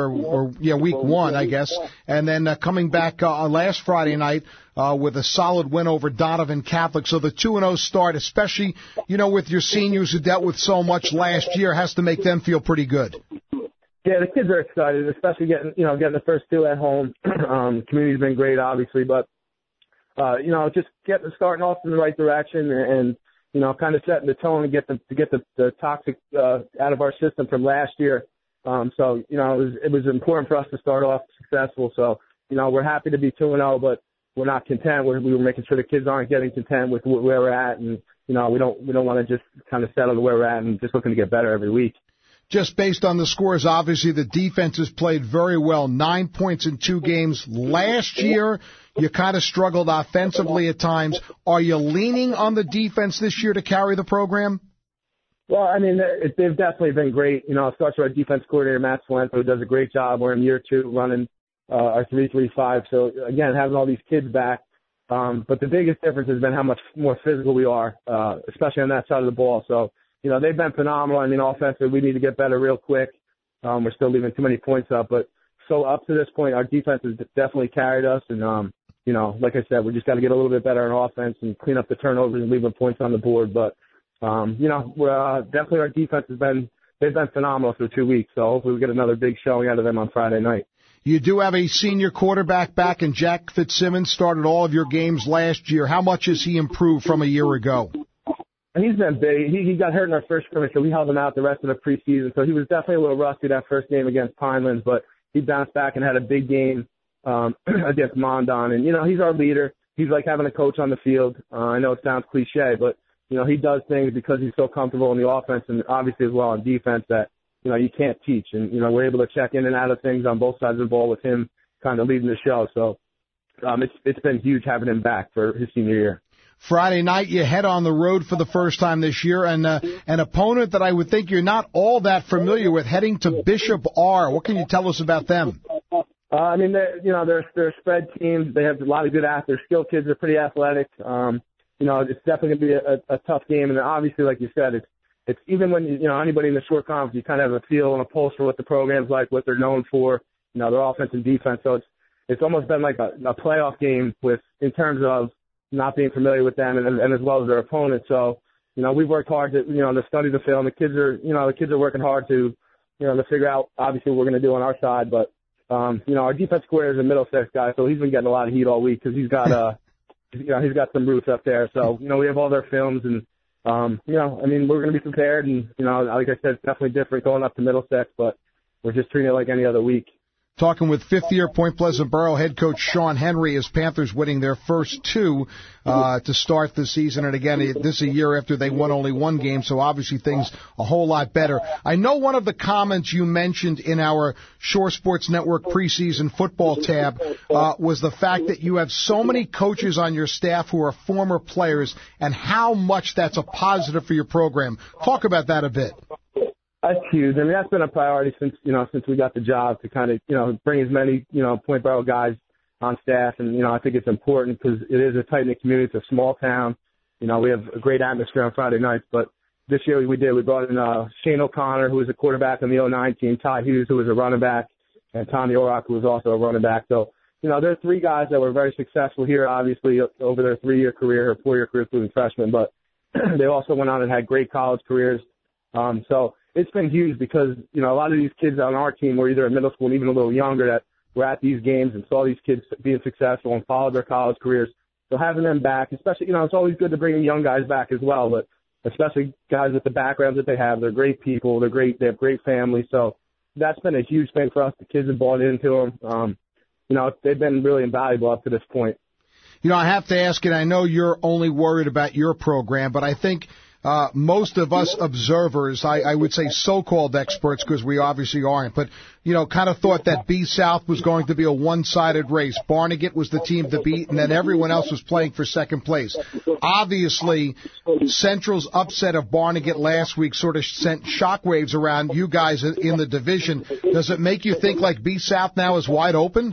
one, I guess, and then coming back last Friday night with a solid win over Donovan Catholic. So the 2-0 start, especially, with your seniors who dealt with so much last year, has to make them feel pretty good. Yeah, the kids are excited, especially getting the first two at home. Community's been great, obviously, but just starting off in the right direction and kind of setting the tone to get the toxic out of our system from last year. So it was important for us to start off successful. So we're happy to be 2-0, but we're not content. We were making sure the kids aren't getting content with where we're at, and we don't want to just kind of settle to where we're at and just looking to get better every week. Just based on the scores, obviously the defense has played very well. 9 points in 2 games. Last year, you kind of struggled offensively at times. Are you leaning on the defense this year to carry the program? Well, I mean, they've definitely been great. It starts with our defense coordinator, Matt Salento, who does a great job. We're in year 2 running our 3-3-5. So, again, having all these kids back. But the biggest difference has been how much more physical we are, especially on that side of the ball. So, they've been phenomenal. I mean, offensively, we need to get better real quick. We're still leaving too many points up. But so up to this point, our defense has definitely carried us. And, like I said, we just got to get a little bit better on offense and clean up the turnovers and leaving points on the board. But, we're, definitely our defense they've been phenomenal through 2 weeks. So hopefully we get another big showing out of them on Friday night. You do have a senior quarterback back, and Jack Fitzsimmons started all of your games last year. How much has he improved from a year ago? He's been big. He got hurt in our first scrimmage, so we held him out the rest of the preseason. So he was definitely a little rusty that first game against Pinelands, but he bounced back and had a big game against Mondon. And, he's our leader. He's like having a coach on the field. I know it sounds cliche, but, he does things because he's so comfortable in the offense and obviously as well on defense that, you can't teach. And, we're able to check in and out of things on both sides of the ball with him kind of leading the show. So it's been huge having him back for his senior year. Friday night, you head on the road for the first time this year, and an opponent that I would think you're not all that familiar with, heading to Bishop R. What can you tell us about them? I mean, they're a spread team. They have a lot of good athletes. Their skilled kids are pretty athletic. It's definitely going to be a tough game, and obviously, like you said, it's even when anybody in the short conference, you kind of have a feel and a pulse for what the program's like, what they're known for, their offense and defense. So it's almost been like a playoff game in terms of not being familiar with them and as well as their opponents. So, we've worked hard to study the film. The kids are working hard to figure out obviously what we're going to do on our side. But, our defense coordinator is a Middlesex guy, so he's been getting a lot of heat all week because he's got, he's got some roots up there. So, we have all their films and, we're going to be prepared and, like I said, it's definitely different going up to Middlesex, but we're just treating it like any other week. talking with fifth-year Point Pleasant Borough head coach Sean Henry as Panthers winning their first two to start the season. And again, this is a year after they won only one game, so obviously things a whole lot better. I know one of the comments you mentioned in our Shore Sports Network preseason football tab was the fact that you have so many coaches on your staff who are former players and how much that's a positive for your program. Talk about that a bit. That's huge. I mean, that's been a priority since we got the job to kind of, bring as many, Point Borough guys on staff. And, I think it's important because it is a tight-knit community. It's a small town. We have a great atmosphere on Friday nights. But this year we brought in Shane O'Connor, who was a quarterback on the 09 team, Ty Hughes, who was a running back, and Tommy Orrock, who was also a running back. So, there are three guys that were very successful here, obviously, over their 3-year career or 4-year career, including freshmen. But they also went on and had great college careers. So it's been huge because, a lot of these kids on our team were either in middle school and even a little younger that were at these games and saw these kids being successful and followed their college careers. So having them back, especially, it's always good to bring young guys back as well, but especially guys with the backgrounds that they have. They're great people. They have great families. So that's been a huge thing for us. The kids have bought into them. They've been really invaluable up to this point. I have to ask, and I know you're only worried about your program, but I think most of us observers, I would say so-called experts, because we obviously aren't, but, kind of thought that B-South was going to be a one-sided race. Barnegat was the team to beat, and then everyone else was playing for second place. Obviously, Central's upset of Barnegat last week sort of sent shockwaves around you guys in the division. Does it make you think like B-South now is wide open?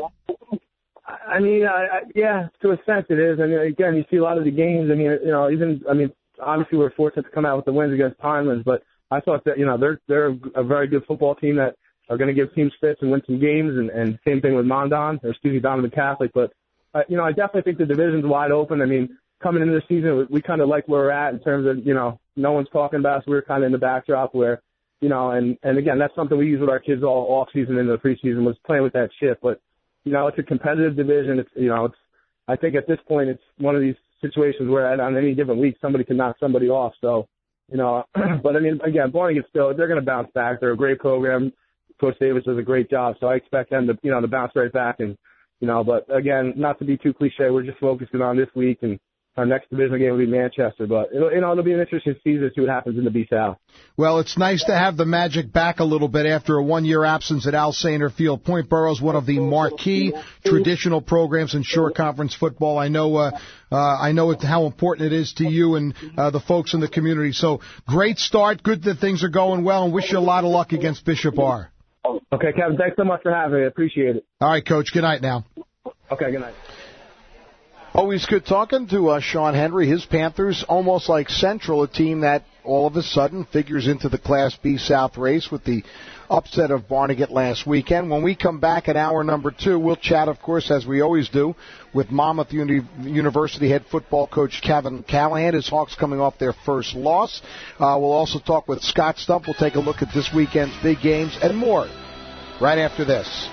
I mean, yeah, to a sense it is. I mean, again, you see a lot of the games. I mean, obviously we're fortunate to come out with the wins against Pinelands, but I thought that, they're a very good football team that are going to give teams fits and win some games, and same thing with Donovan Catholic. But, I definitely think the division's wide open. I mean, coming into the season, we kind of like where we're at in terms of, no one's talking about us. We're kind of in the backdrop where, and again, that's something we use with our kids all off season into the preseason was playing with that shift. But, it's a competitive division. I think at this point it's one of these situations where on any given week somebody can knock somebody off. So, but I mean, again, Barnegat still, they're going to bounce back. They're a great program. Coach Davis does a great job. So I expect them to, to bounce right back. And, but again, not to be too cliche, we're just focusing on this week, and our next division game will be Manchester. But it'll be an interesting season to see what happens in the B-South. Well, it's nice to have the Magic back a little bit after a one-year absence at Al Sainer Field. Point Borough is one of the marquee traditional programs in Shore Conference football. I know how important it is to you and the folks in the community. So great start. Good that things are going well, and wish you a lot of luck against Bishop R. Okay, Kevin, thanks so much for having me. I appreciate it. All right, Coach. Good night now. Okay, good night. Always good talking to Sean Henry. His Panthers, almost like Central, a team that all of a sudden figures into the Class B South race with the upset of Barnegat last weekend. When we come back at hour number 2, we'll chat, of course, as we always do, with Monmouth University head football coach Kevin Callahan. His Hawks coming off their first loss. We'll also talk with Scott Stump. We'll take a look at this weekend's big games and more right after this.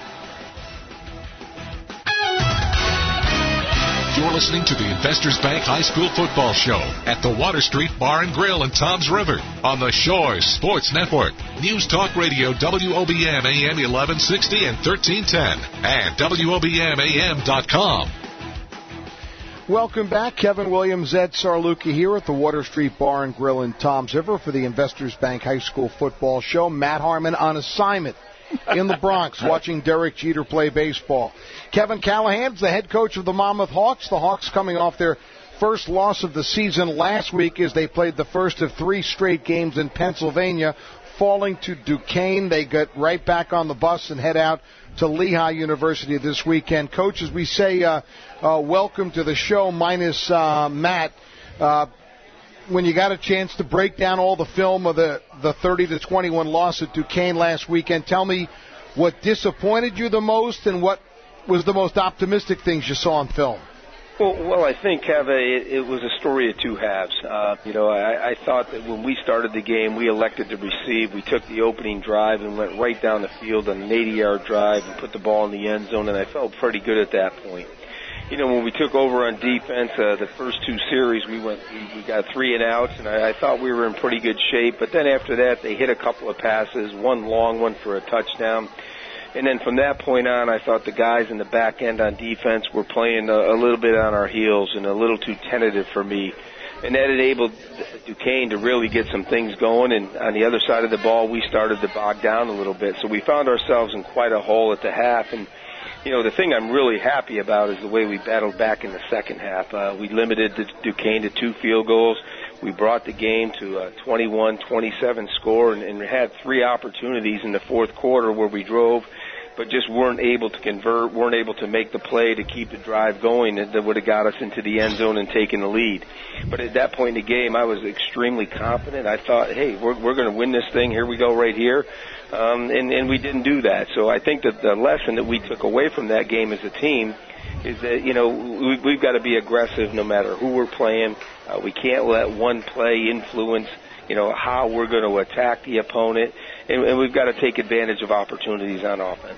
You're listening to the Investors Bank High School Football Show at the Water Street Bar and Grill in Toms River on the Shores Sports Network. News Talk Radio, WOBM AM 1160 and 1310 and WOBMAM.com. Welcome back. Kevin Williams, Ed Sarlucci here at the Water Street Bar and Grill in Toms River for the Investors Bank High School Football Show. Matt Harmon on assignment in the Bronx watching Derek Jeter play baseball. Kevin Callahan's the head coach of the Monmouth Hawks. The Hawks coming off their first loss of the season last week as they played the first of 3 straight games in Pennsylvania, falling to Duquesne. They get right back on the bus and head out to Lehigh University this weekend. Coach, as we say, welcome to the show, minus Matt. When you got a chance to break down all the film of the 30-21 loss at Duquesne last weekend, tell me what disappointed you the most and what was the most optimistic things you saw on film. Well, I think, Kevin, it was a story of two halves. I thought that when we started the game, we elected to receive. We took the opening drive and went right down the field on an 80-yard drive and put the ball in the end zone, and I felt pretty good at that point. When we took over on defense, the first 2 series, we got 3 and outs, and I thought we were in pretty good shape. But then after that, they hit a couple of passes, one long one for a touchdown. And then from that point on, I thought the guys in the back end on defense were playing a little bit on our heels and a little too tentative for me. And that enabled Duquesne to really get some things going. And on the other side of the ball, we started to bog down a little bit. So we found ourselves in quite a hole at the half. And, you know, the thing I'm really happy about is the way we battled back in the second half. We limited Duquesne to 2 field goals. We brought the game to a 21-27 score and had 3 opportunities in the fourth quarter where we drove, but just weren't able to convert, weren't able to make the play to keep the drive going that would have got us into the end zone and taken the lead. But at that point in the game, I was extremely confident. I thought, hey, we're going to win this thing. Here we go right here. And we didn't do that. So I think that the lesson that we took away from that game as a team is that, you know, we've got to be aggressive no matter who we're playing. We can't let one play influence, you know, how we're going to attack the opponent. And we've got to take advantage of opportunities on offense.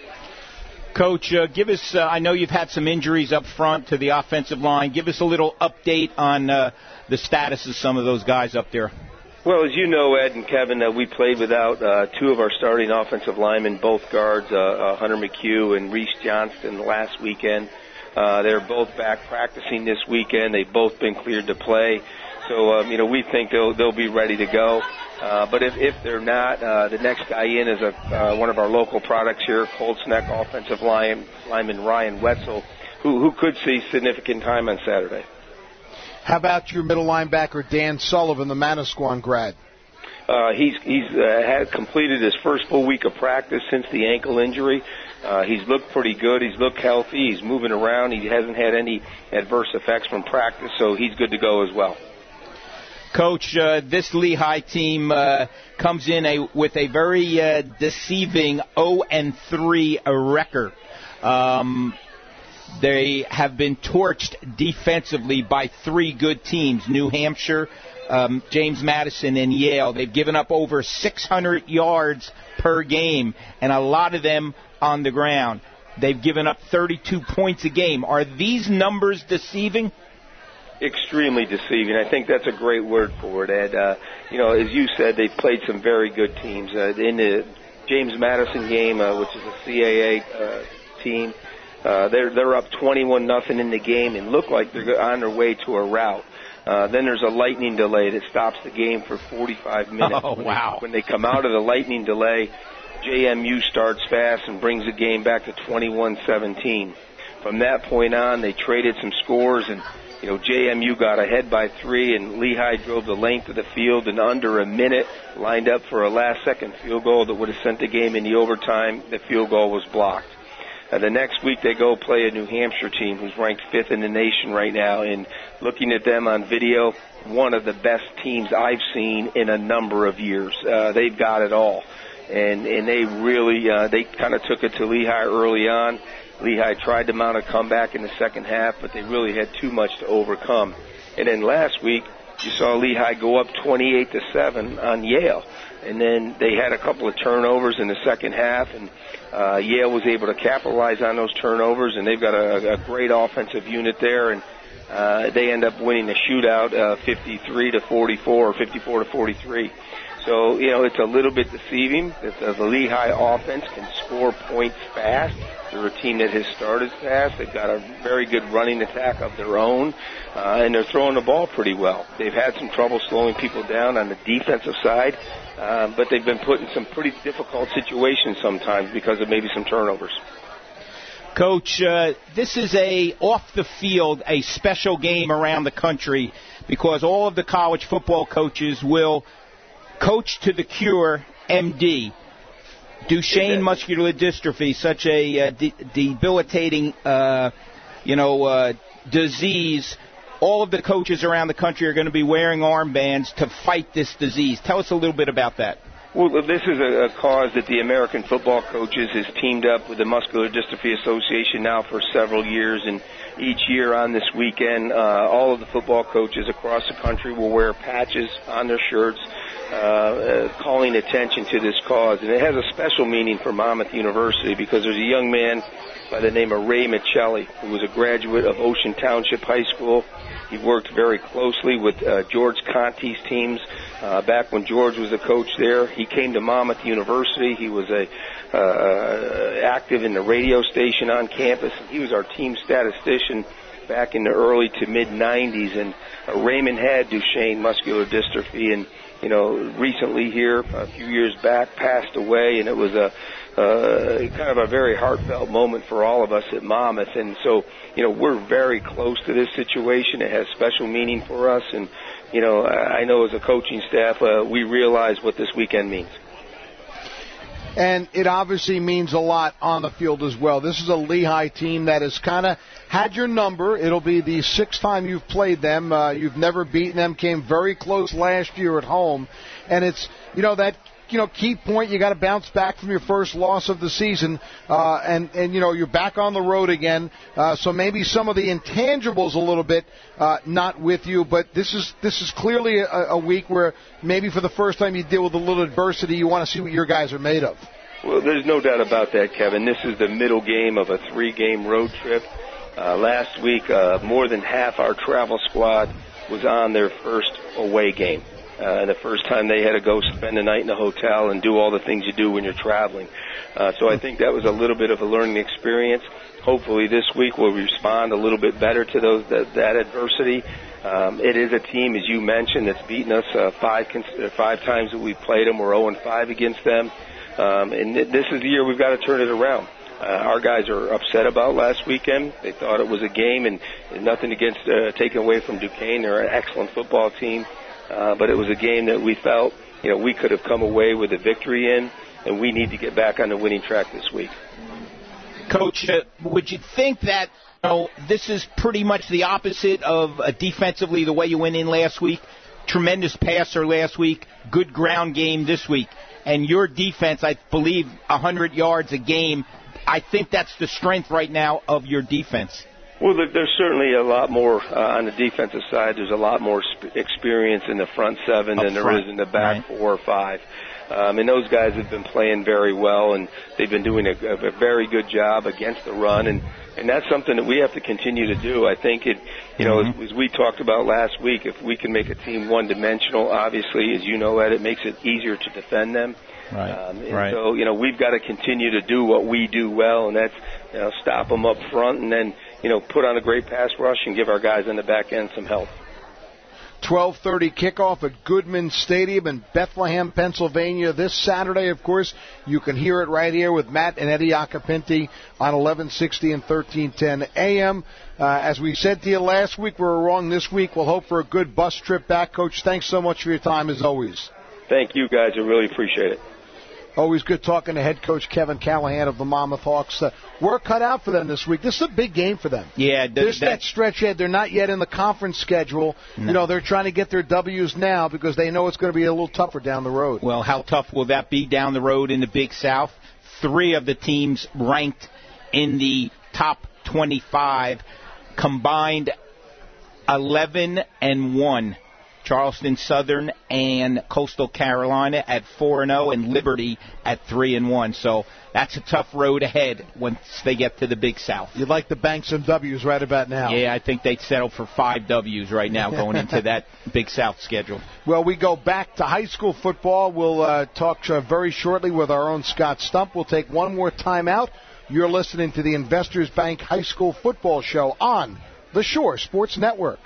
Coach, give us, I know you've had some injuries up front to the offensive line. Give us a little update on the status of some of those guys up there. Well, as you know, Ed and Kevin, we played without 2 of our starting offensive linemen, both guards, Hunter McHugh and Reese Johnston last weekend. They're both back practicing this weekend. They've both been cleared to play. So, you know, we think they'll be ready to go. But if they're not, the next guy in is one of our local products here, Colts Neck offensive lineman Ryan Wetzel, who could see significant time on Saturday. How about your middle linebacker, Dan Sullivan, the Manasquan grad? He's had completed his first full week of practice since the ankle injury. He's looked pretty good. He's looked healthy. He's moving around. He hasn't had any adverse effects from practice, so he's good to go as well. Coach, this Lehigh team comes in with a very deceiving 0-3 record. They have been torched defensively by 3 good teams, New Hampshire, James Madison, and Yale. They've given up over 600 yards per game, and a lot of them on the ground. They've given up 32 points a game. Are these numbers deceiving? Extremely deceiving. I think that's a great word for it, Ed. You know, as you said, they've played some very good teams. In the James Madison game, which is a CAA team, they're up 21-0 in the game and look like they're on their way to a rout. Then there's a lightning delay that stops the game for 45 minutes. Oh, wow. When they come out of the lightning delay, JMU starts fast and brings the game back to 21-17. From that point on, they traded some scores, and you know, JMU got ahead by 3, and Lehigh drove the length of the field in under a minute, lined up for a last-second field goal that would have sent the game in the overtime. The field goal was blocked. The next week they go play a New Hampshire team who's ranked 5th in the nation right now, and looking at them on video, one of the best teams I've seen in a number of years. They've got it all, and they really they kind of took it to Lehigh early on. Lehigh tried to mount a comeback in the second half, but they really had too much to overcome. And then last week, you saw Lehigh go up 28-7 on Yale. And then they had a couple of turnovers in the second half, and Yale was able to capitalize on those turnovers, and they've got a great offensive unit there, and they end up winning the shootout 53-44 or 54-43. So, you know, it's a little bit deceiving that the Lehigh offense can score points fast. They're a team that has started fast. They've got a very good running attack of their own, and they're throwing the ball pretty well. They've had some trouble slowing people down on the defensive side, but they've been put in some pretty difficult situations sometimes because of maybe some turnovers. Coach, this is off the field, a special game around the country because all of the college football coaches will coach to the cure, MD. Duchenne muscular dystrophy, such a debilitating, disease. All of the coaches around the country are going to be wearing armbands to fight this disease. Tell us a little bit about that. Well, this is a cause that the American Football Coaches has teamed up with the Muscular Dystrophy Association now for several years, and each year on this weekend, all of the football coaches across the country will wear patches on their shirts calling attention to this cause. And it has a special meaning for Monmouth University because there's a young man by the name of Ray Michelli, who was a graduate of Ocean Township High School. He worked very closely with George Conti's teams back when George was a coach there. He came to Monmouth University. He was active in the radio station on campus. He was our team statistician back in the early to mid-'90s. And Raymond had Duchenne muscular dystrophy, and recently here, a few years back, passed away, and it was kind of a very heartfelt moment for all of us at Monmouth. And so, we're very close to this situation. It has special meaning for us, and, I know as a coaching staff, we realize what this weekend means. And it obviously means a lot on the field as well. This is a Lehigh team that has kind of had your number. It'll be the sixth time you've played them. You've never beaten them. Came very close last year at home. And it's, that key point. You got to bounce back from your first loss of the season. And you're back on the road again. So maybe some of the intangibles a little bit not with you. But this is clearly a week where maybe for the first time you deal with a little adversity. You want to see what your guys are made of. Well, there's no doubt about that, Kevin. This is the middle game of a 3-game road trip. Last week, more than half our travel squad was on their first away game. The first time they had to go spend the night in a hotel and do all the things you do when you're traveling. So I think that was a little bit of a learning experience. Hopefully this week we'll respond a little bit better to that adversity. It is a team, as you mentioned, that's beaten us 5 times that we've played them. We're 0-5 against them. And this is the year we've got to turn it around. Our guys are upset about last weekend. They thought it was a game, and nothing against taking away from Duquesne. They're an excellent football team. But it was a game that we felt, we could have come away with a victory in, and we need to get back on the winning track this week. Coach, would you think that this is pretty much the opposite of defensively the way you went in last week? Tremendous passer last week, good ground game this week. And your defense, I believe, 100 yards a game. I think that's the strength right now of your defense. Well, there's certainly a lot more on the defensive side. There's a lot more experience in the front seven than there is in the back 4 or 5. And those guys have been playing very well, and they've been doing a very good job against the run, and that's something that we have to continue to do. I think as we talked about last week, if we can make a team one-dimensional, obviously, as you know, Ed, it makes it easier to defend them. Right. So, we've got to continue to do what we do well, and that's, stop them up front and then, put on a great pass rush and give our guys on the back end some help. 12:30 kickoff at Goodman Stadium in Bethlehem, Pennsylvania this Saturday. Of course, you can hear it right here with Matt and Eddie Acapinti on 1160 and 1310 AM. As we said to you last week, we were wrong this week. We'll hope for a good bus trip back. Coach, thanks so much for your time as always. Thank you, guys. I really appreciate it. Always good talking to head coach Kevin Callahan of the Monmouth Hawks. Work cut out for them this week. This is a big game for them. Yeah, there's that stretch ahead. They're not yet in the conference schedule. No. They're trying to get their W's now because they know it's going to be a little tougher down the road. Well, how tough will that be down the road in the Big South? 3 of the teams ranked in the top 25, combined 11-1. Charleston Southern and Coastal Carolina at 4-0, and Liberty at 3-1. So that's a tough road ahead once they get to the Big South. You'd like to bank some W's right about now. Yeah, I think they'd settle for 5 W's right now going into that Big South schedule. Well, we go back to high school football. We'll talk very shortly with our own Scott Stump. We'll take one more time out. You're listening to the Investors Bank High School Football Show on the Shore Sports Network.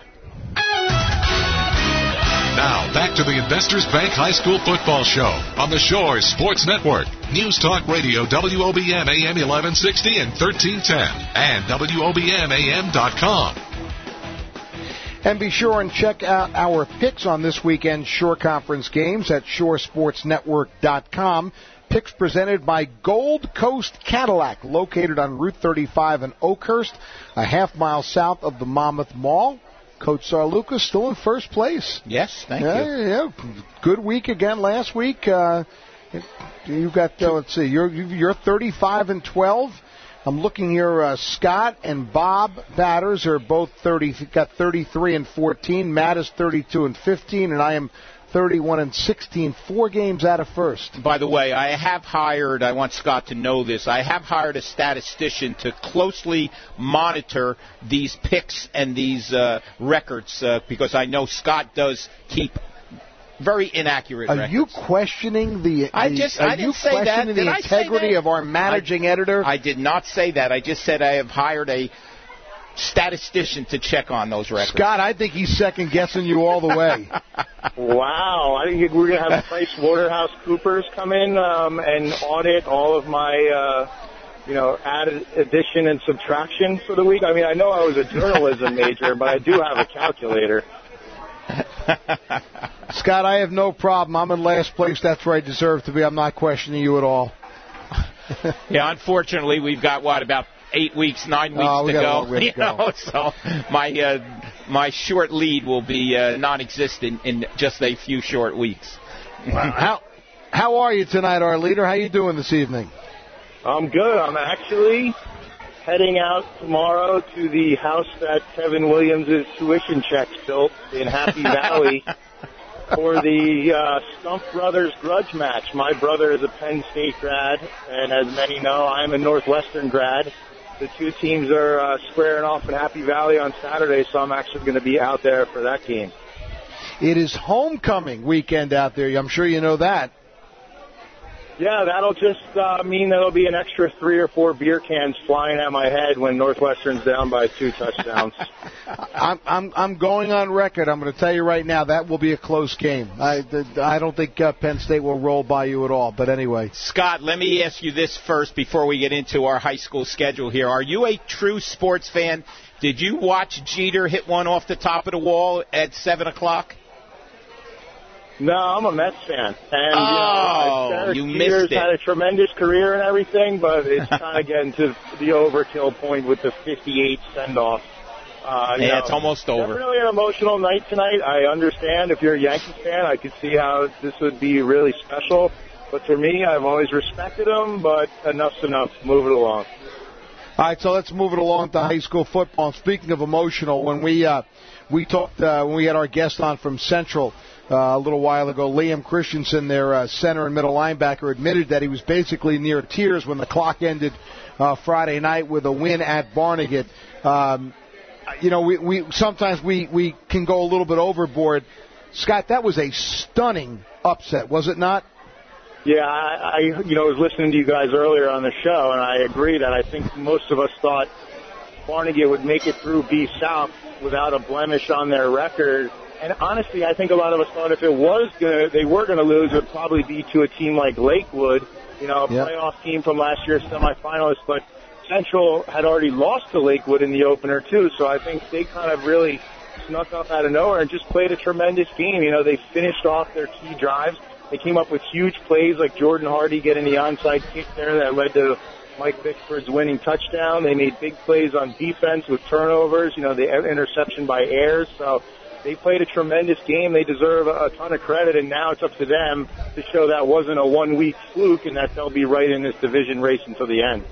Now, back to the Investors Bank High School Football Show on the Shore Sports Network. News Talk Radio, WOBM AM 1160 and 1310, and WOBMAM.com. And be sure and check out our picks on this weekend's Shore Conference games at shoresportsnetwork.com. Picks presented by Gold Coast Cadillac, located on Route 35 in Oakhurst, a half-mile south of the Monmouth Mall. Coach Sarluka still in first place. Yes, thank you. Yeah, good week again last week. You got let's see, you're 35-12. I'm looking here. Scott and Bob Batters are both got 33 and 14. Matt is 32 and 15, and I am 31-16, 4 games out of first. By the way, I want Scott to know this, I have hired a statistician to closely monitor these picks and these records because I know Scott does keep very inaccurate records. Are you questioning the integrity of our managing editor? I did not say that. I just said I have hired a statistician to check on those records. Scott, I think he's second-guessing you all the way. Wow. I think we're going to have PricewaterhouseCoopers come in and audit all of my added addition and subtraction for the week. I mean, I know I was a journalism major, but I do have a calculator. Scott, I have no problem. I'm in last place. That's where I deserve to be. I'm not questioning you at all. Yeah, unfortunately, we've got, about 8 weeks, 9 weeks to go. So my short lead will be non-existent in just a few short weeks. How are you tonight, our leader? How you doing this evening? I'm good. I'm actually heading out tomorrow to the house that Kevin Williams' tuition checks built in Happy Valley for the Stump Brothers grudge match. My brother is a Penn State grad, and as many know, I'm a Northwestern grad. The two teams are squaring off in Happy Valley on Saturday, so I'm actually going to be out there for that game. It is homecoming weekend out there. I'm sure you know that. Yeah, that'll just mean there'll be an extra 3 or 4 beer cans flying at my head when Northwestern's down by 2 touchdowns. I'm going on record. I'm going to tell you right now that will be a close game. I don't think Penn State will roll by you at all. But anyway, Scott, let me ask you this first before we get into our high school schedule here. Are you a true sports fan? Did you watch Jeter hit one off the top of the wall at 7:00? No, I'm a Mets fan. And, you missed it. Had a tremendous career and everything, but it's kind of getting to the overkill point with the 58 send-off. It's almost over. It's really an emotional night tonight. I understand if you're a Yankees fan, I could see how this would be really special. But for me, I've always respected them, but enough's enough. Move it along. All right, so let's move it along to high school football. And speaking of emotional, when we talked when we had our guest on from Central a little while ago, Liam Christensen, their center and middle linebacker, admitted that he was basically near tears when the clock ended Friday night with a win at Barnegat. We sometimes we can go a little bit overboard. Scott, that was a stunning upset, was it not? Yeah, I was listening to you guys earlier on the show, and I agree that I think most of us thought Barnegat would make it through B South without a blemish on their record. And honestly, I think a lot of us thought if they were going to lose, it would probably be to a team like Lakewood, a playoff team from last year's semifinalists. But Central had already lost to Lakewood in the opener, too. So I think they kind of really snuck up out of nowhere and just played a tremendous game. They finished off their key drives. They came up with huge plays like Jordan Hardy getting the onside kick there that led to Mike Bickford's winning touchdown. They made big plays on defense with turnovers, the interception by Ayers. So they played a tremendous game. They deserve a ton of credit, and now it's up to them to show that wasn't a one-week fluke and that they'll be right in this division race until the end.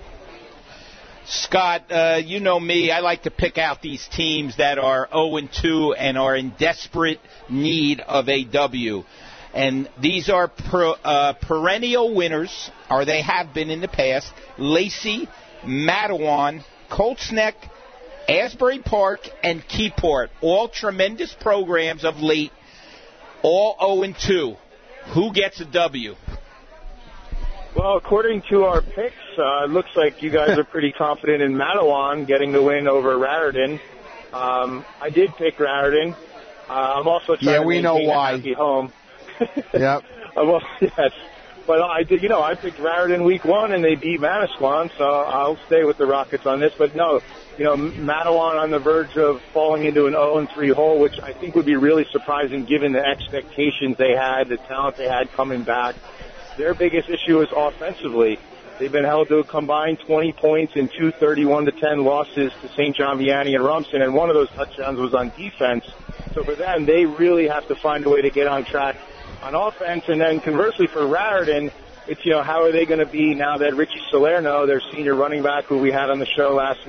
Scott, you know me. I like to pick out these teams that are 0-2 and are in desperate need of a W. And these are perennial winners, or they have been in the past. Lacey, Matawan, Colts Neck, Asbury Park, and Keyport, all tremendous programs of late, all 0-2. Who gets a W? Well, according to our picks, it looks like you guys are pretty confident in Matawan getting the win over Raritan. I did pick Raritan. I'm also trying to maintain a happy home. Yep. Well, yes. But I did, I picked Raritan week 1 and they beat Manasquan, so I'll stay with the Rockets on this. But no, Matawan on the verge of falling into an 0-3 hole, which I think would be really surprising given the expectations they had, the talent they had coming back. Their biggest issue is offensively. They've been held to a combined 20 points in 2 31-10 losses to St. John Vianney and Rumson, and one of those touchdowns was on defense. So for them, they really have to find a way to get on track on offense. And then conversely for Raritan, it's, how are they going to be now that Richie Salerno, their senior running back who we had on the show last week,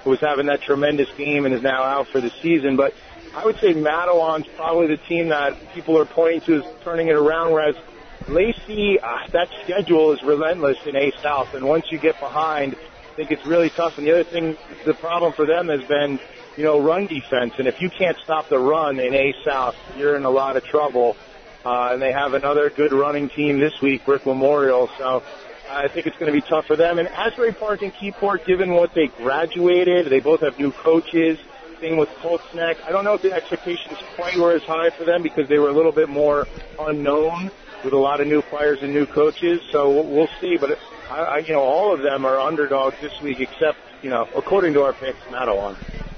who was having that tremendous game and is now out for the season. But I would say Mattawan probably the team that people are pointing to as turning it around, whereas Lacey, that schedule is relentless in A South, and once you get behind, I think it's really tough. And the other thing, the problem for them has been, run defense. And if you can't stop the run in A South, you're in a lot of trouble. And they have another good running team this week, Brick Memorial. So I think it's going to be tough for them. And Asbury Park and Keyport, given what they graduated, they both have new coaches. Same with Colts Neck. I don't know if the expectations quite were as high for them because they were a little bit more unknown with a lot of new players and new coaches. So we'll see. But all of them are underdogs this week, except, according to our picks, Mattawan.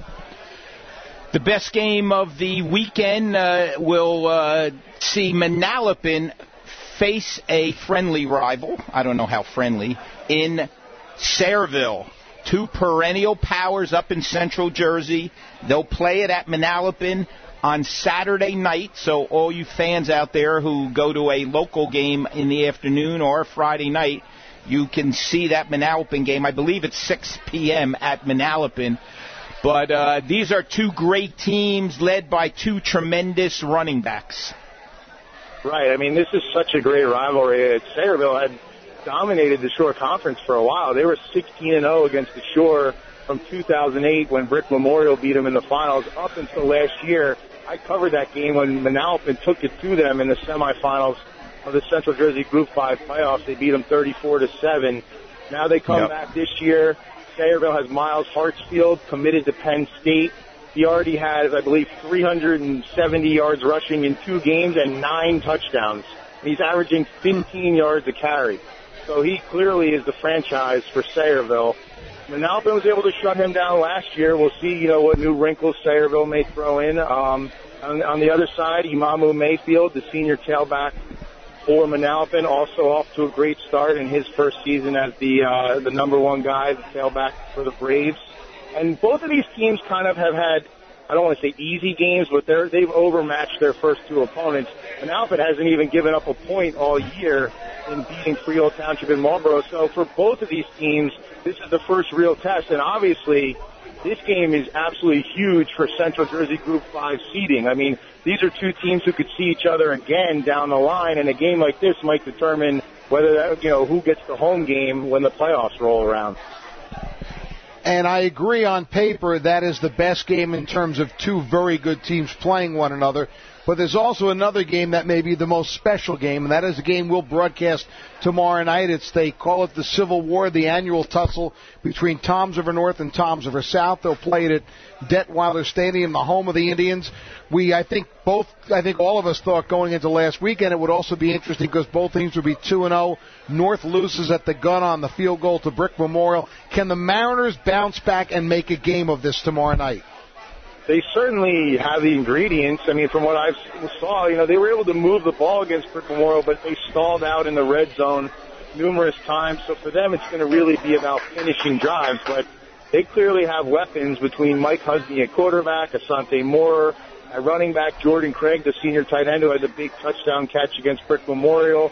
The best game of the weekend will see Manalapan face a friendly rival. I don't know how friendly. In Sayreville. Two perennial powers up in Central Jersey. They'll play it at Manalapan on Saturday night, so all you fans out there who go to a local game in the afternoon or Friday night, you can see that Manalapan game. I believe it's 6 p.m. at Manalapan. But these are two great teams led by two tremendous running backs. Right. I mean, this is such a great rivalry. Sayreville had dominated the Shore Conference for a while. They were 16-0 against the Shore from 2008 when Brick Memorial beat them in the finals up until last year. I covered that game when Manalapan took it to them in the semifinals of the Central Jersey Group 5 playoffs. They beat them 34-7. Now they come back this year. Sayreville has Miles Hartsfield committed to Penn State. He already has, I believe, 370 yards rushing in 2 games and 9 touchdowns. He's averaging 15 yards a carry. So he clearly is the franchise for Sayreville. Manalapan was able to shut him down last year. We'll see, what new wrinkles Sayreville may throw in. On the other side, Imamu Mayfield, the senior tailback for Manalapan, also off to a great start in his first season as the number one guy, the tailback for the Braves. And both of these teams kind of have had, I don't want to say easy games, but they've overmatched their first 2 opponents. Manalapan hasn't even given up a point all year in beating Freehold Township and Marlboro. So for both of these teams, this is the first real test. And obviously, this game is absolutely huge for Central Jersey Group 5 seeding. I mean, these are 2 teams who could see each other again down the line, and a game like this might determine whether who gets the home game when the playoffs roll around. And I agree on paper that is the best game in terms of 2 very good teams playing one another. But there's also another game that may be the most special game, and that is a game we'll broadcast tomorrow night. They call it the Civil War, the annual tussle between Toms River North and Toms River South. They'll play it at Detweiler Stadium, the home of the Indians. I think all of us thought going into last weekend it would also be interesting because both teams would be 2-0. North loses at the gun on the field goal to Brick Memorial. Can the Mariners bounce back and make a game of this tomorrow night? They certainly have the ingredients. I mean, from what I saw, they were able to move the ball against Brick Memorial, but they stalled out in the red zone numerous times. So for them, it's going to really be about finishing drives. But they clearly have weapons between Mike Husney at quarterback, Asante Moore at running back, Jordan Craig, the senior tight end, who had the big touchdown catch against Brick Memorial.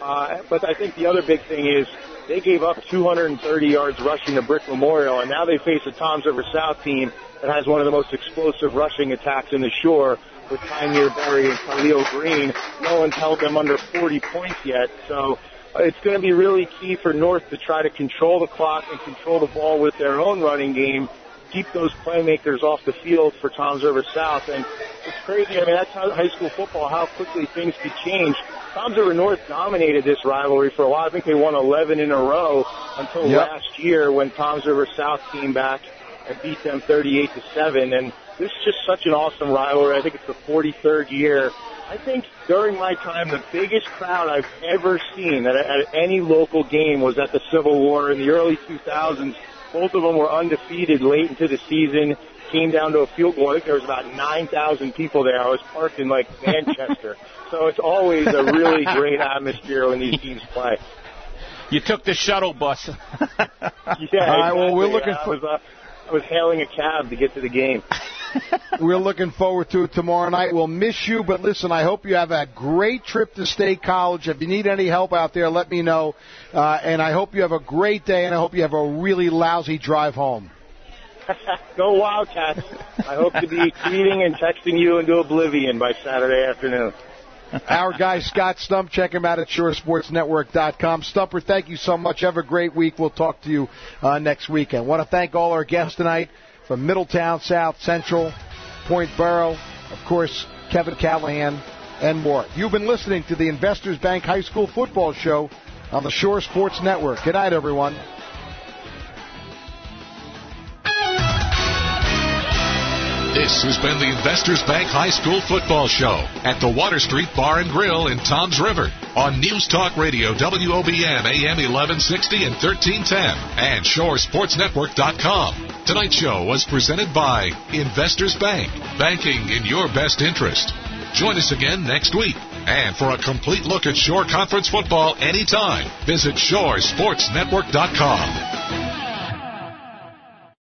But I think the other big thing is they gave up 230 yards rushing to Brick Memorial, and now they face a Toms River South team that has one of the most explosive rushing attacks in the Shore with Pioneer Berry and Khalil Green. No one's held them under 40 points yet. So it's going to be really key for North to try to control the clock and control the ball with their own running game, keep those playmakers off the field for Toms River South. And it's crazy. I mean, that's how high school football, how quickly things could change. Toms River North dominated this rivalry for a while. I think they won 11 in a row until last year when Toms River South came back and beat them 38-7. And this is just such an awesome rivalry. I think it's the 43rd year. I think during my time, the biggest crowd I've ever seen at any local game was at the Civil War in the early 2000s. Both of them were undefeated late into the season. Came down to a field goal. I think there was about 9,000 people there. I was parked in, Manchester. So it's always a really great atmosphere when these teams play. You took the shuttle bus. Yeah, exactly. All right, well, we're looking for... I was hailing a cab to get to the game. We're looking forward to it tomorrow night. We'll miss you, but listen, I hope you have a great trip to State College. If you need any help out there, let me know. And I hope you have a great day, and I hope you have a really lousy drive home. Go Wildcats. I hope to be tweeting and texting you into oblivion by Saturday afternoon. Our guy, Scott Stump. Check him out at SureSportsNetwork.com. Stumper, thank you so much. Have a great week. We'll talk to you next weekend. Want to thank all our guests tonight from Middletown, South Central, Point Borough, of course, Kevin Callahan, and more. You've been listening to the Investors Bank High School Football Show on the Shore Sports Network. Good night, everyone. This has been the Investors Bank High School Football Show at the Water Street Bar and Grill in Toms River on News Talk Radio WOBM AM 1160 and 1310 and ShoreSportsNetwork.com. Tonight's show was presented by Investors Bank, banking in your best interest. Join us again next week. And for a complete look at Shore Conference football anytime, visit ShoreSportsNetwork.com.